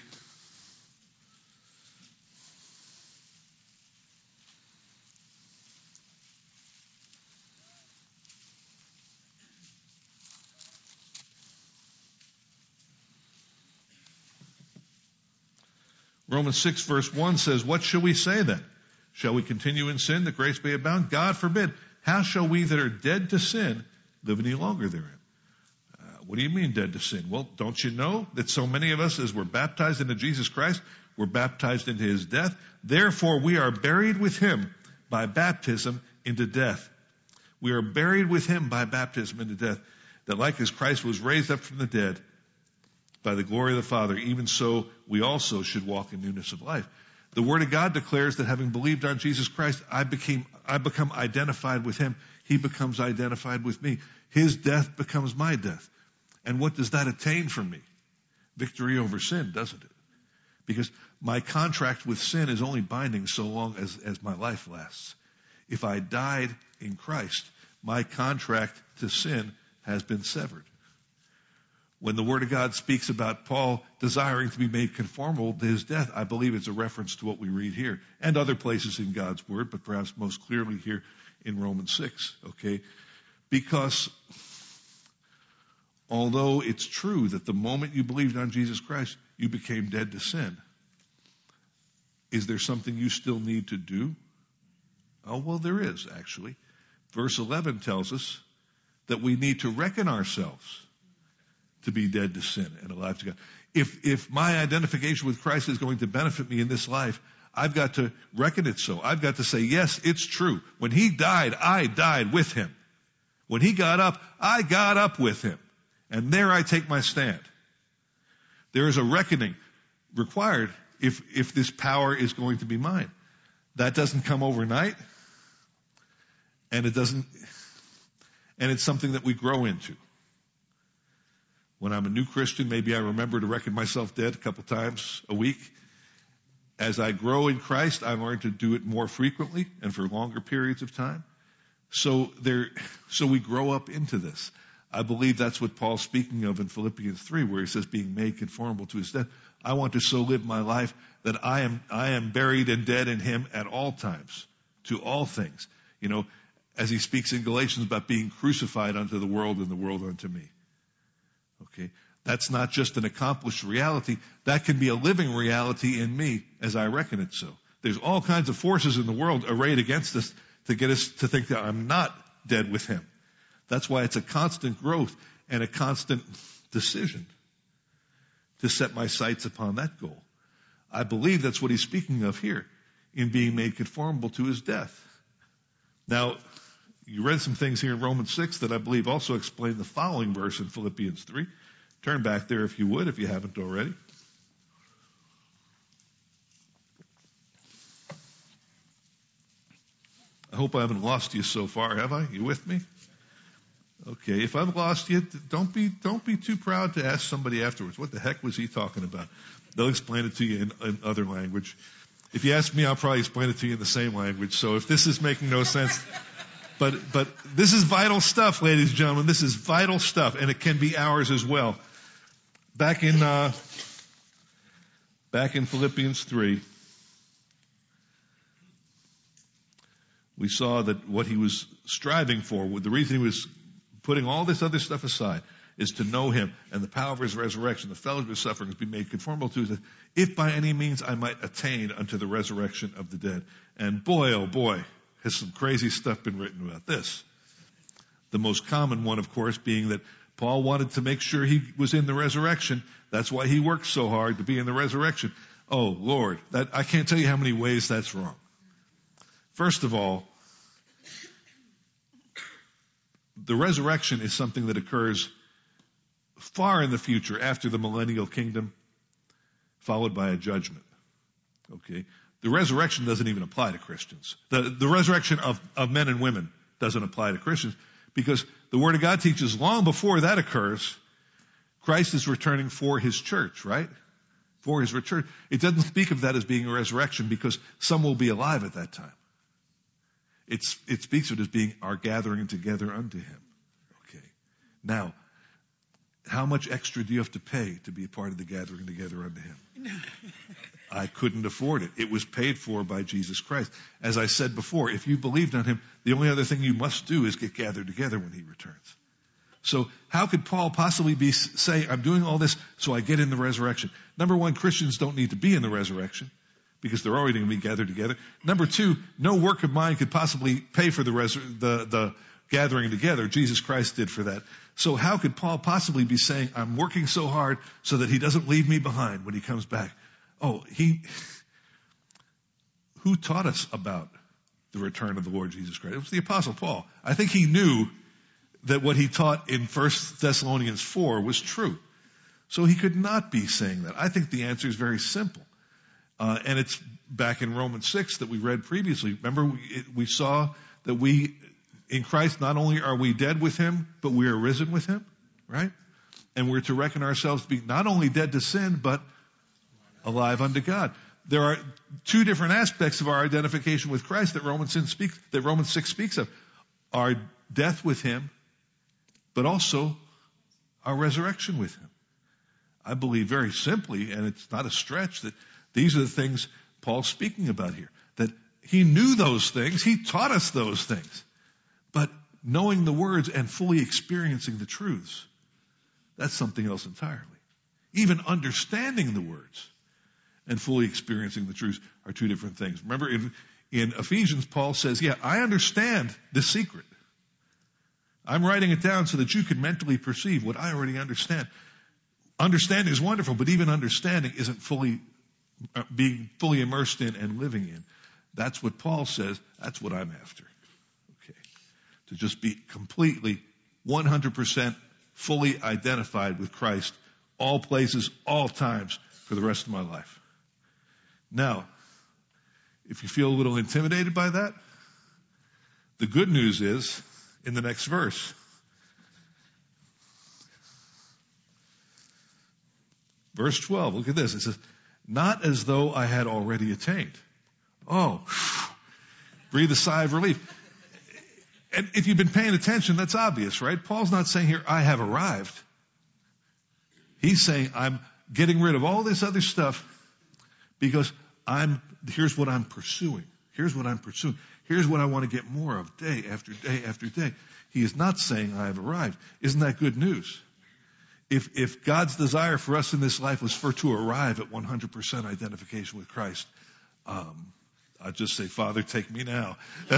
Romans 6, verse 1 says, what shall we say then? Shall we continue in sin that grace may abound? God forbid. How shall we that are dead to sin live any longer therein? What do you mean dead to sin? Well, don't you know that so many of us, as we're baptized into Jesus Christ, we're baptized into his death? Therefore, we are buried with him by baptism into death. We are buried with him by baptism into death, that like as Christ was raised up from the dead by the glory of the Father, even so we also should walk in newness of life. The Word of God declares that having believed on Jesus Christ, I become identified with him. He becomes identified with me. His death becomes my death. And what does that attain for me? Victory over sin, doesn't it? Because my contract with sin is only binding so long as my life lasts. If I died in Christ, my contract to sin has been severed. When the Word of God speaks about Paul desiring to be made conformable to his death, I believe it's a reference to what we read here and other places in God's Word, but perhaps most clearly here in Romans 6, okay? Because although it's true that the moment you believed on Jesus Christ, you became dead to sin, is there something you still need to do? Oh, well, there is, actually. Verse 11 tells us that we need to reckon ourselves to be dead to sin and alive to God. If my identification with Christ is going to benefit me in this life, I've got to reckon it so. I've got to say, yes, it's true. When he died, I died with him. When he got up, I got up with him. And there I take my stand. There is a reckoning required if this power is going to be mine. That doesn't come overnight. And it's something that we grow into. When I'm a new Christian, maybe I remember to reckon myself dead a couple times a week. As I grow in Christ, I learn to do it more frequently and for longer periods of time. So we grow up into this. I believe that's what Paul's speaking of in Philippians 3, where he says being made conformable to his death. I want to so live my life that I am buried and dead in him at all times, to all things. as he speaks in Galatians about being crucified unto the world and the world unto me. Okay? That's not just an accomplished reality. That can be a living reality in me as I reckon it so. There's all kinds of forces in the world arrayed against us to get us to think that I'm not dead with him. That's why it's a constant growth and a constant decision to set my sights upon that goal. I believe that's what he's speaking of here in being made conformable to his death. Now, you read some things here in Romans 6 that I believe also explain the following verse in Philippians 3. Turn back there if you would, if you haven't already. I hope I haven't lost you so far, have I? You with me? Okay, if I've lost you, don't be too proud to ask somebody afterwards, what the heck was he talking about? They'll explain it to you in other language. If you ask me, I'll probably explain it to you in the same language. So if this is making no sense, but this is vital stuff, ladies and gentlemen. This is vital stuff, and it can be ours as well. Back in Philippians 3, we saw that what he was striving for, the reason he was putting all this other stuff aside, is to know him and the power of his resurrection, the fellowship of his sufferings, be made conformable to his, if by any means I might attain unto the resurrection of the dead. And boy, oh boy, has some crazy stuff been written about this. The most common one, of course, being that Paul wanted to make sure he was in the resurrection. That's why he worked so hard to be in the resurrection. Oh, Lord, I can't tell you how many ways that's wrong. First of all, the resurrection is something that occurs far in the future after the millennial kingdom, followed by a judgment. Okay? The resurrection doesn't even apply to Christians. The resurrection of men and women doesn't apply to Christians because the Word of God teaches long before that occurs, Christ is returning for his church, right? For his return. It doesn't speak of that as being a resurrection because some will be alive at that time. It speaks of it as being our gathering together unto him. Okay. Now, how much extra do you have to pay to be a part of the gathering together unto him? I couldn't afford it. It was paid for by Jesus Christ. As I said before, if you believed on him, the only other thing you must do is get gathered together when he returns. So how could Paul possibly say, I'm doing all this so I get in the resurrection? Number one, Christians don't need to be in the resurrection because they're already going to be gathered together. Number two, no work of mine could possibly pay for the gathering together. Jesus Christ did for that. So how could Paul possibly be saying, I'm working so hard so that he doesn't leave me behind when he comes back? Oh, who taught us about the return of the Lord Jesus Christ? It was the Apostle Paul. I think he knew that what he taught in 1 Thessalonians 4 was true. So he could not be saying that. I think the answer is very simple. And it's back in Romans 6 that we read previously. Remember, we saw that in Christ, not only are we dead with him, but we are risen with him, right? And we're to reckon ourselves to be not only dead to sin, but alive unto God. There are two different aspects of our identification with Christ that Romans 6 speaks of. Our death with him, but also our resurrection with him. I believe very simply, and it's not a stretch, that these are the things Paul's speaking about here. That he knew those things, he taught us those things. But knowing the words and fully experiencing the truths, that's something else entirely. Even understanding the words and fully experiencing the truths are two different things. Remember in Ephesians, Paul says, yeah, I understand the secret. I'm writing it down so that you can mentally perceive what I already understand. Understanding is wonderful, but even understanding isn't being fully immersed in and living in. That's what Paul says. That's what I'm after. Okay. To just be completely 100% fully identified with Christ, all places, all times, for the rest of my life. Now, if you feel a little intimidated by that, the good news is in the next verse. Verse 12, look at this. It says, not as though I had already attained. Oh, breathe a sigh of relief. And if you've been paying attention, that's obvious, right? Paul's not saying here, I have arrived. He's saying, I'm getting rid of all this other stuff because here's what I'm pursuing. Here's what I'm pursuing. Here's what I want to get more of day after day after day. He is not saying I have arrived. Isn't that good news? If God's desire for us in this life was to arrive at 100% identification with Christ, I'd just say, Father, take me now.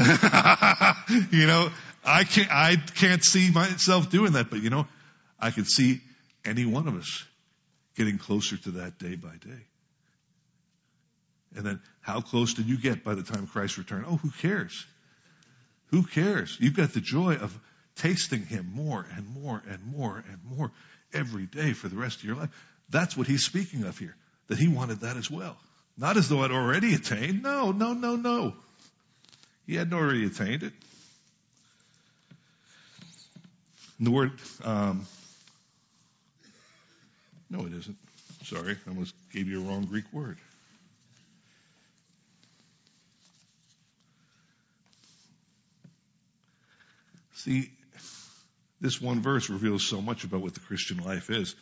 I can't see myself doing that, but I can see any one of us getting closer to that day by day. And then how close did you get by the time Christ returned? Oh, who cares? Who cares? You've got the joy of tasting him more and more and more and more every day for the rest of your life. That's what he's speaking of here, that he wanted that as well. Not as though I'd already attained. No. He hadn't already attained it. And the word, no, it isn't. Sorry, I almost gave you a wrong Greek word. See, this one verse reveals so much about what the Christian life is.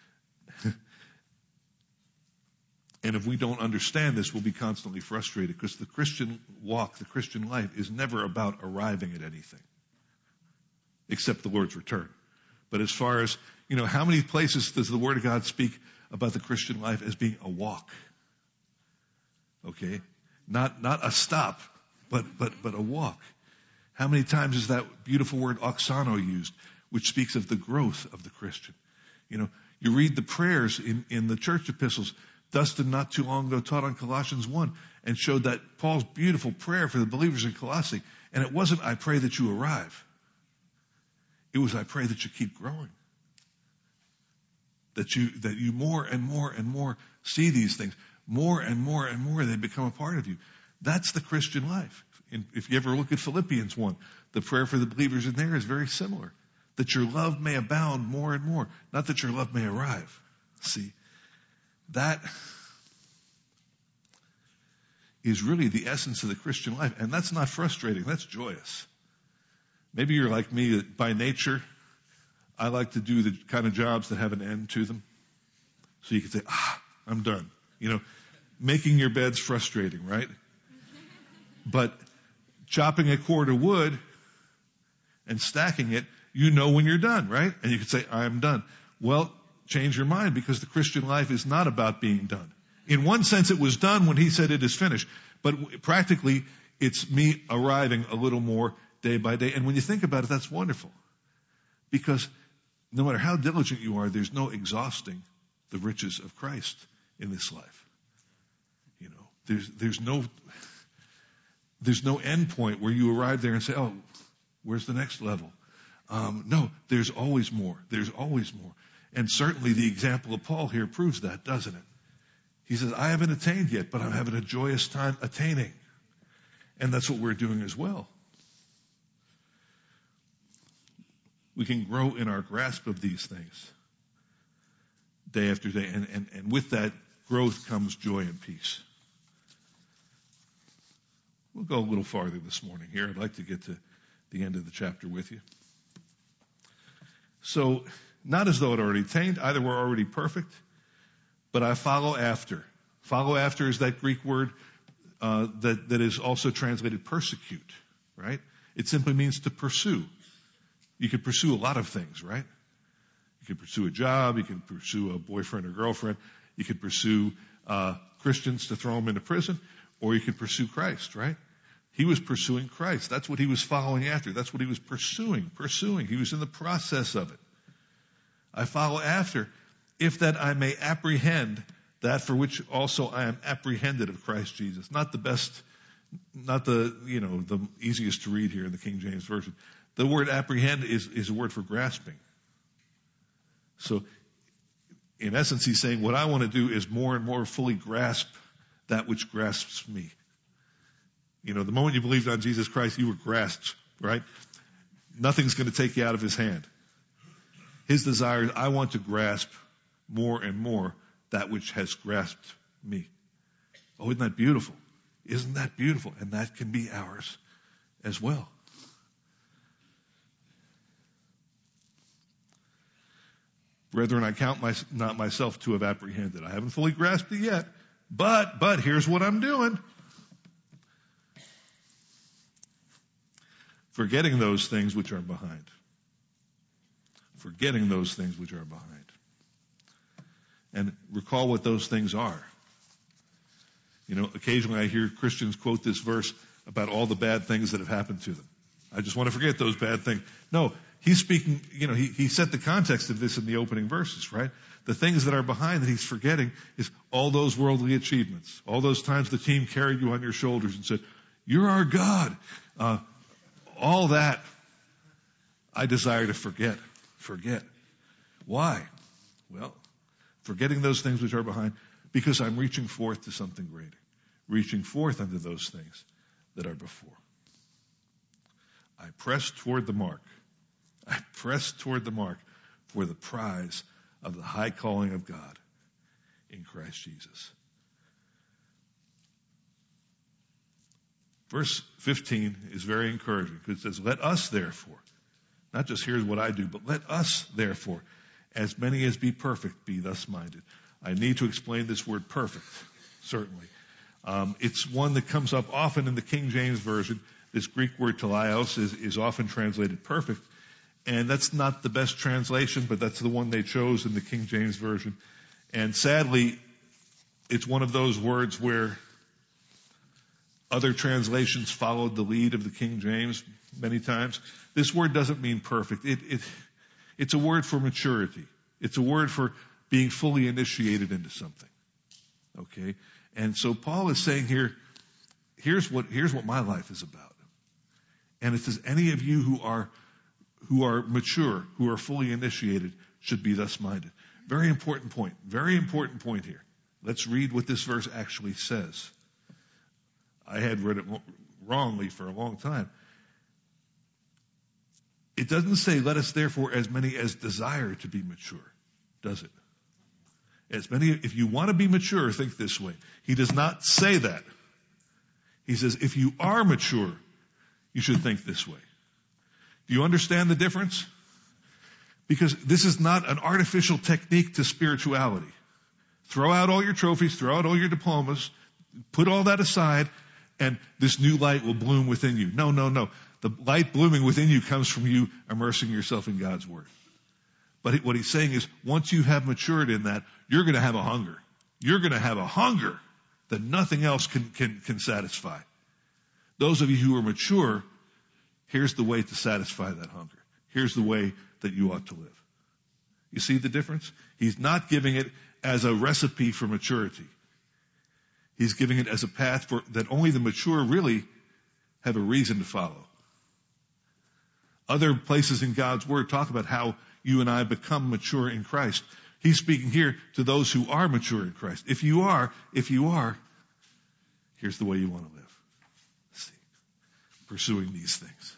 And if we don't understand this, we'll be constantly frustrated, because the Christian walk, the Christian life, is never about arriving at anything, except the Lord's return. But as far as, how many places does the Word of God speak about the Christian life as being a walk? Okay? Not a stop, but a walk. How many times is that beautiful word oxano used, which speaks of the growth of the Christian? You read the prayers in the church epistles. Dustin not too long ago taught on Colossians 1 and showed that Paul's beautiful prayer for the believers in Colossae. And it wasn't, I pray that you arrive. It was, I pray that you keep growing. That you more and more and more see these things. More and more and more they become a part of you. That's the Christian life. If you ever look at Philippians 1, the prayer for the believers in there is very similar. That your love may abound more and more. Not that your love may arrive. See, that is really the essence of the Christian life. And that's not frustrating. That's joyous. Maybe you're like me, that by nature, I like to do the kind of jobs that have an end to them. So you can say, I'm done. Making your bed's frustrating, right? But chopping a cord of wood and stacking it, when you're done, right? And you can say, I'm done. Well, change your mind, because the Christian life is not about being done. In one sense, it was done when he said it is finished. But practically, it's me arriving a little more day by day. And when you think about it, that's wonderful. Because no matter how diligent you are, there's no exhausting the riches of Christ in this life. There's no end point where you arrive there and say, oh, where's the next level? No, there's always more. There's always more. And certainly the example of Paul here proves that, doesn't it? He says, I haven't attained yet, but I'm having a joyous time attaining. And that's what we're doing as well. We can grow in our grasp of these things day after day. And with that growth comes joy and peace. We'll go a little farther this morning here. I'd like to get to the end of the chapter with you. So, not as though it already attained, either we're already perfect, but I follow after. Follow after is that Greek word that is also translated persecute, right? It simply means to pursue. You could pursue a lot of things, right? You could pursue a job, you could pursue a boyfriend or girlfriend, you could pursue Christians to throw them into prison, or you could pursue Christ, right? He was pursuing Christ. That's what he was following after. That's what he was pursuing. He was in the process of it. I follow after, if that I may apprehend that for which also I am apprehended of Christ Jesus. Not the easiest to read here in the King James Version. The word apprehend is a word for grasping. So, in essence, he's saying what I want to do is more and more fully grasp that which grasps me. The moment you believed on Jesus Christ, you were grasped, right? Nothing's going to take you out of his hand. His desire is, I want to grasp more and more that which has grasped me. Oh, isn't that beautiful? Isn't that beautiful? And that can be ours as well. Brethren, I count not myself to have apprehended. I haven't fully grasped it yet, but here's what I'm doing. Forgetting those things which are behind. Forgetting those things which are behind. And recall what those things are. You know, occasionally I hear Christians quote this verse about all the bad things that have happened to them. I just want to forget those bad things. No, he's speaking, you know, he set the context of this in the opening verses, right? The things that are behind that he's forgetting is all those worldly achievements. All those times the team carried you on your shoulders and said, "You're our God." All that I desire to forget. Forget. Why? Well, forgetting those things which are behind, because I'm reaching forth to something greater. Reaching forth unto those things that are before. I press toward the mark. I press toward the mark for the prize of the high calling of God in Christ Jesus. Verse 15 is very encouraging because it says, let us therefore, not just here's what I do, but let us therefore, as many as be perfect, be thus minded. I need to explain this word perfect, certainly. It's one that comes up often in the King James Version. This Greek word teleos is often translated perfect. And that's not the best translation, but that's the one they chose in the King James Version. And sadly, it's one of those words where other translations followed the lead of the King James many times. This word doesn't mean perfect. It's a word for maturity. It's a word for being fully initiated into something. Okay? And so Paul is saying here, here's what my life is about. And it says, any of you who are mature, who are fully initiated, should be thus minded. Very important point. Very important point here. Let's read what this verse actually says. I had read it wrongly for a long time. It doesn't say, let us therefore as many as desire to be mature, does it? As many, if you want to be mature, think this way. He does not say that. He says, if you are mature, you should think this way. Do you understand the difference? Because this is not an artificial technique to spirituality. Throw out all your trophies, throw out all your diplomas, put all that aside, and this new light will bloom within you. No. The light blooming within you comes from you immersing yourself in God's Word. But what he's saying is, once you have matured in that, you're going to have a hunger. You're going to have a hunger that nothing else can satisfy. Those of you who are mature, here's the way to satisfy that hunger. Here's the way that you ought to live. You see the difference? He's not giving it as a recipe for maturity. He's giving it as a path that only the mature really have a reason to follow. Other places in God's Word talk about how you and I become mature in Christ. He's speaking here to those who are mature in Christ. If you are, here's the way you want to live. See, pursuing these things.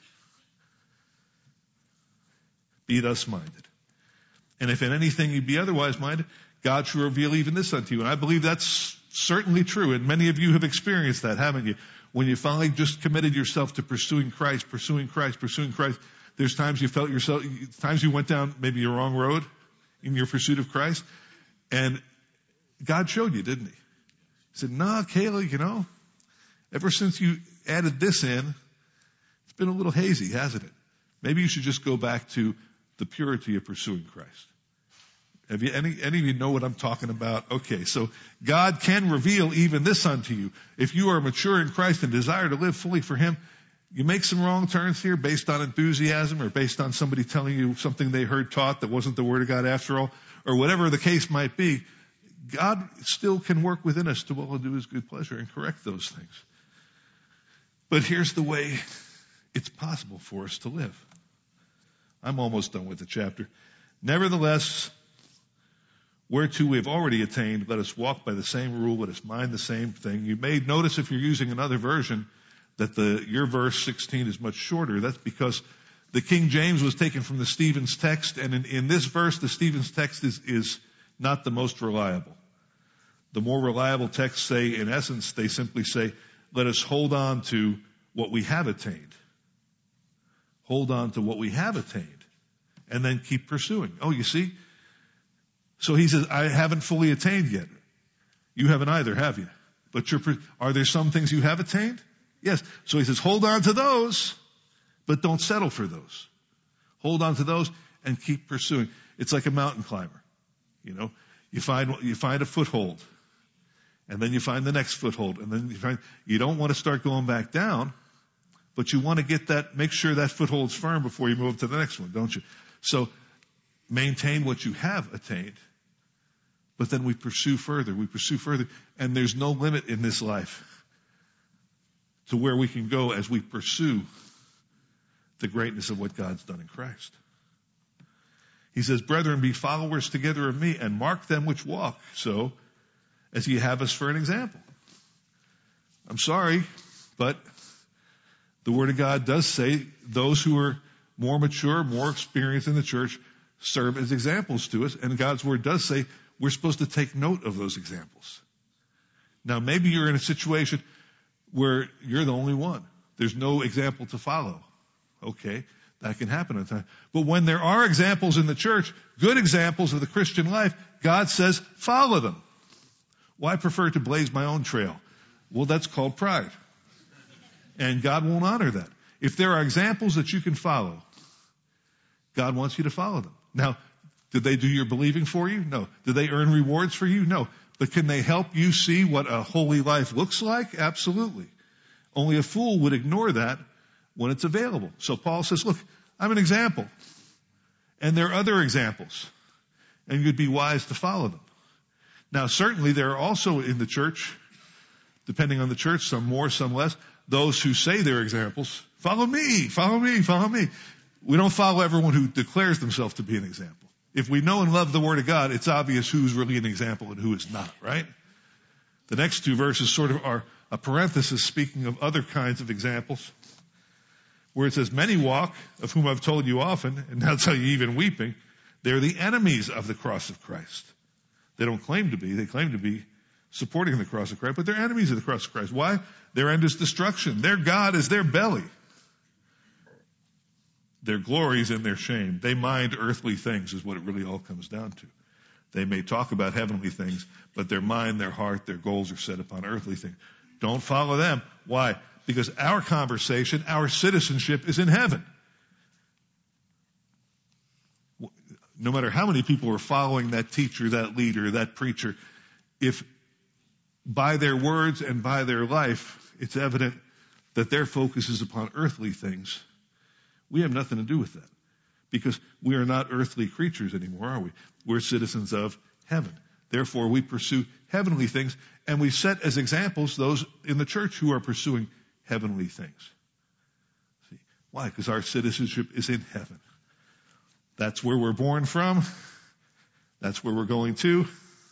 Be thus minded. And if in anything you be otherwise minded, God shall reveal even this unto you. And I believe that's certainly true. And many of you have experienced that, haven't you? When you finally just committed yourself to pursuing Christ, there's times you felt yourself, times you went down maybe a wrong road in your pursuit of Christ. And God showed you, didn't he? He said, nah, Kayla, ever since you added this in, it's been a little hazy, hasn't it? Maybe you should just go back to the purity of pursuing Christ. Have you, any of you know what I'm talking about? Okay, so God can reveal even this unto you. If you are mature in Christ and desire to live fully for Him, you make some wrong turns here based on enthusiasm or based on somebody telling you something they heard taught that wasn't the Word of God after all, or whatever the case might be. God still can work within us to will and do His good pleasure and correct those things. But here's the way it's possible for us to live. I'm almost done with the chapter. Nevertheless, whereto we have already attained, let us walk by the same rule, let us mind the same thing. You may notice if you're using another version that your verse 16 is much shorter. That's because the King James was taken from the Stevens text, and in this verse, the Stevens text is not the most reliable. The more reliable texts say, in essence, they simply say, let us hold on to what we have attained. Hold on to what we have attained. And then keep pursuing. Oh, you see? So he says, I haven't fully attained yet. You haven't either, have you? But are there some things you have attained? Yes. So he says, hold on to those, But don't settle for those. Hold on to those and keep pursuing. It's like a mountain climber. You know, you find a foothold, and then you find the next foothold, and then you don't want to start going back down, but you want to make sure that foothold's firm before you move to the next one, don't you? So maintain what you have attained, but then we pursue further, and there's no limit in this life to where we can go as we pursue the greatness of what God's done in Christ. He says, brethren, be followers together of me, and mark them which walk so as ye have us for an example. I'm sorry, but the Word of God does say those who are more mature, more experienced in the church serve as examples to us, and God's Word does say we're supposed to take note of those examples. Now, maybe you're in a situation where you're the only one. There's no example to follow. Okay, that can happen at times. But when there are examples in the church, good examples of the Christian life, God says, follow them. Well, I prefer to blaze my own trail. Well, that's called pride. And God won't honor that. If there are examples that you can follow, God wants you to follow them. Now, did they do your believing for you? No. Did they earn rewards for you? No. But can they help you see what a holy life looks like? Absolutely. Only a fool would ignore that when it's available. So Paul says, look, I'm an example. And there are other examples. And you'd be wise to follow them. Now, certainly there are also in the church, depending on the church, some more, some less, those who say they're examples. Follow me, follow me, follow me. We don't follow everyone who declares themselves to be an example. If we know and love the Word of God, it's obvious who's really an example and who is not, right? The next two verses sort of are a parenthesis speaking of other kinds of examples, where it says, many walk, of whom I've told you often, and now tell you even weeping, they're the enemies of the cross of Christ. They don't claim to be. They claim to be supporting the cross of Christ, but they're enemies of the cross of Christ. Why? Their end is destruction. Their God is their belly. Their glory is in their shame. They mind earthly things is what it really all comes down to. They may talk about heavenly things, but their mind, their heart, their goals are set upon earthly things. Don't follow them. Why? Because our conversation, our citizenship is in heaven. No matter how many people are following that teacher, that leader, that preacher, if by their words and by their life, it's evident that their focus is upon earthly things, we have nothing to do with that. Because we are not earthly creatures anymore, are we? We're citizens of heaven. Therefore, we pursue heavenly things, and we set as examples those in the church who are pursuing heavenly things. See, why? Because our citizenship is in heaven. That's where we're born from. That's where we're going to.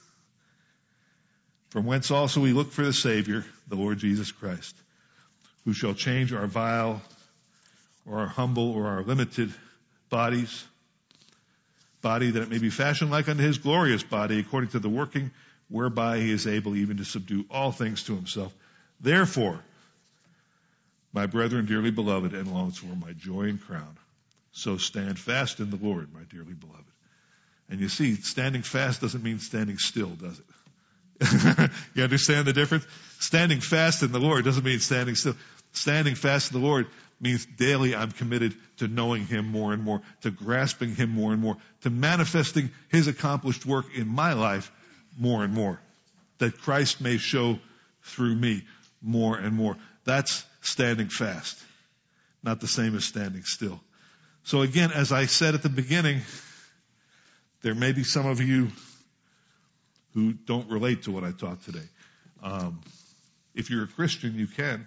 From whence also we look for the Savior, the Lord Jesus Christ, who shall change our vile or our humble or our limited body that it may be fashioned like unto his glorious body, according to the working whereby he is able even to subdue all things to himself. Therefore, my brethren, dearly beloved, and longed for my joy and crown, so stand fast in the Lord, my dearly beloved. And you see, standing fast doesn't mean standing still, does it? You understand the difference? Standing fast in the Lord doesn't mean standing still. Standing fast in the Lord means daily I'm committed to knowing him more and more, to grasping him more and more, to manifesting his accomplished work in my life more and more, that Christ may show through me more and more. That's standing fast, not the same as standing still. So again, as I said at the beginning, there may be some of you who don't relate to what I taught today. If you're a Christian, you can.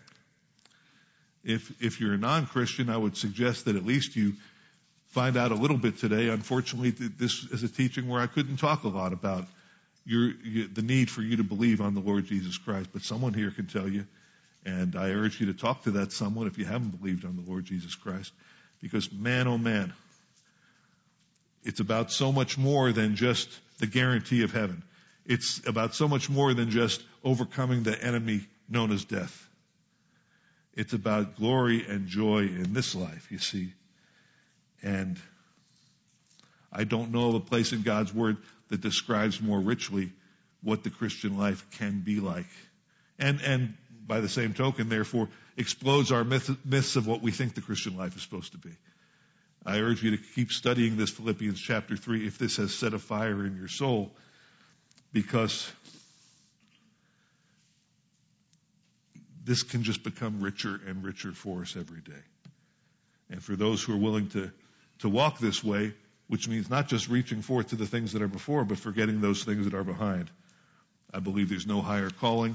If you're a non-Christian, I would suggest that at least you find out a little bit today. Unfortunately, this is a teaching where I couldn't talk a lot about the need for you to believe on the Lord Jesus Christ. But someone here can tell you, and I urge you to talk to that someone if you haven't believed on the Lord Jesus Christ. Because man, oh man, it's about so much more than just the guarantee of heaven. It's about so much more than just overcoming the enemy known as death. It's about glory and joy in this life, you see. And I don't know of a place in God's Word that describes more richly what the Christian life can be like. And by the same token, therefore, explodes our myths of what we think the Christian life is supposed to be. I urge you to keep studying this Philippians chapter 3 if this has set a fire in your soul, because this can just become richer and richer for us every day. And for those who are willing to walk this way, which means not just reaching forth to the things that are before, but forgetting those things that are behind, I believe there's no higher calling,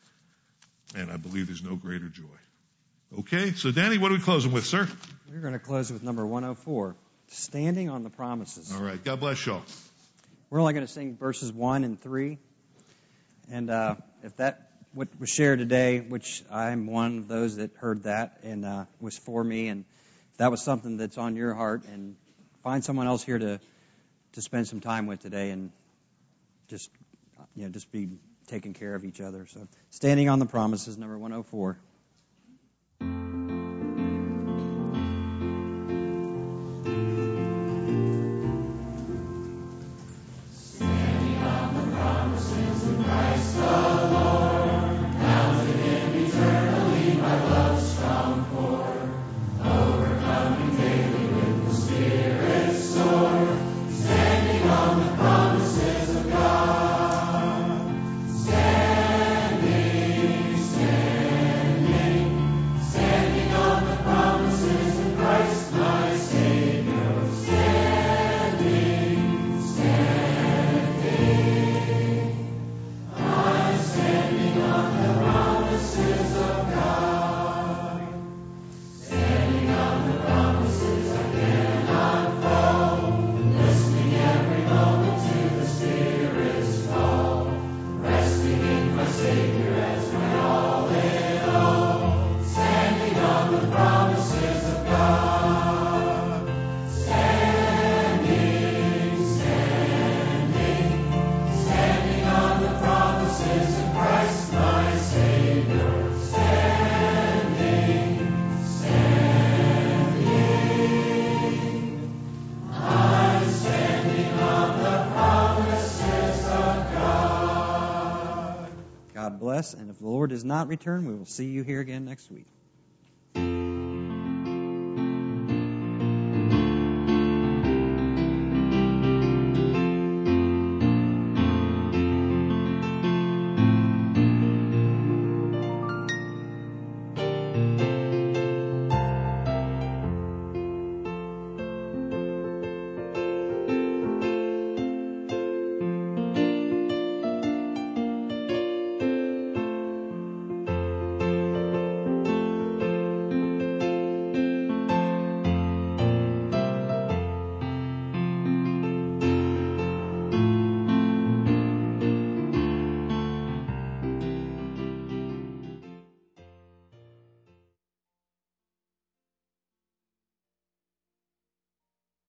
and I believe there's no greater joy. Okay, so Danny, what are we closing with, sir? We're going to close with number 104, Standing on the Promises. All right, God bless y'all. We're only going to sing verses 1 and 3. And if that what was shared today, which I'm one of those that heard that and was for me, and that was something that's on your heart, and find someone else here to spend some time with today, and just be taking care of each other. So, Standing on the Promises, number 104. And if the Lord does not return, we will see you here again next week.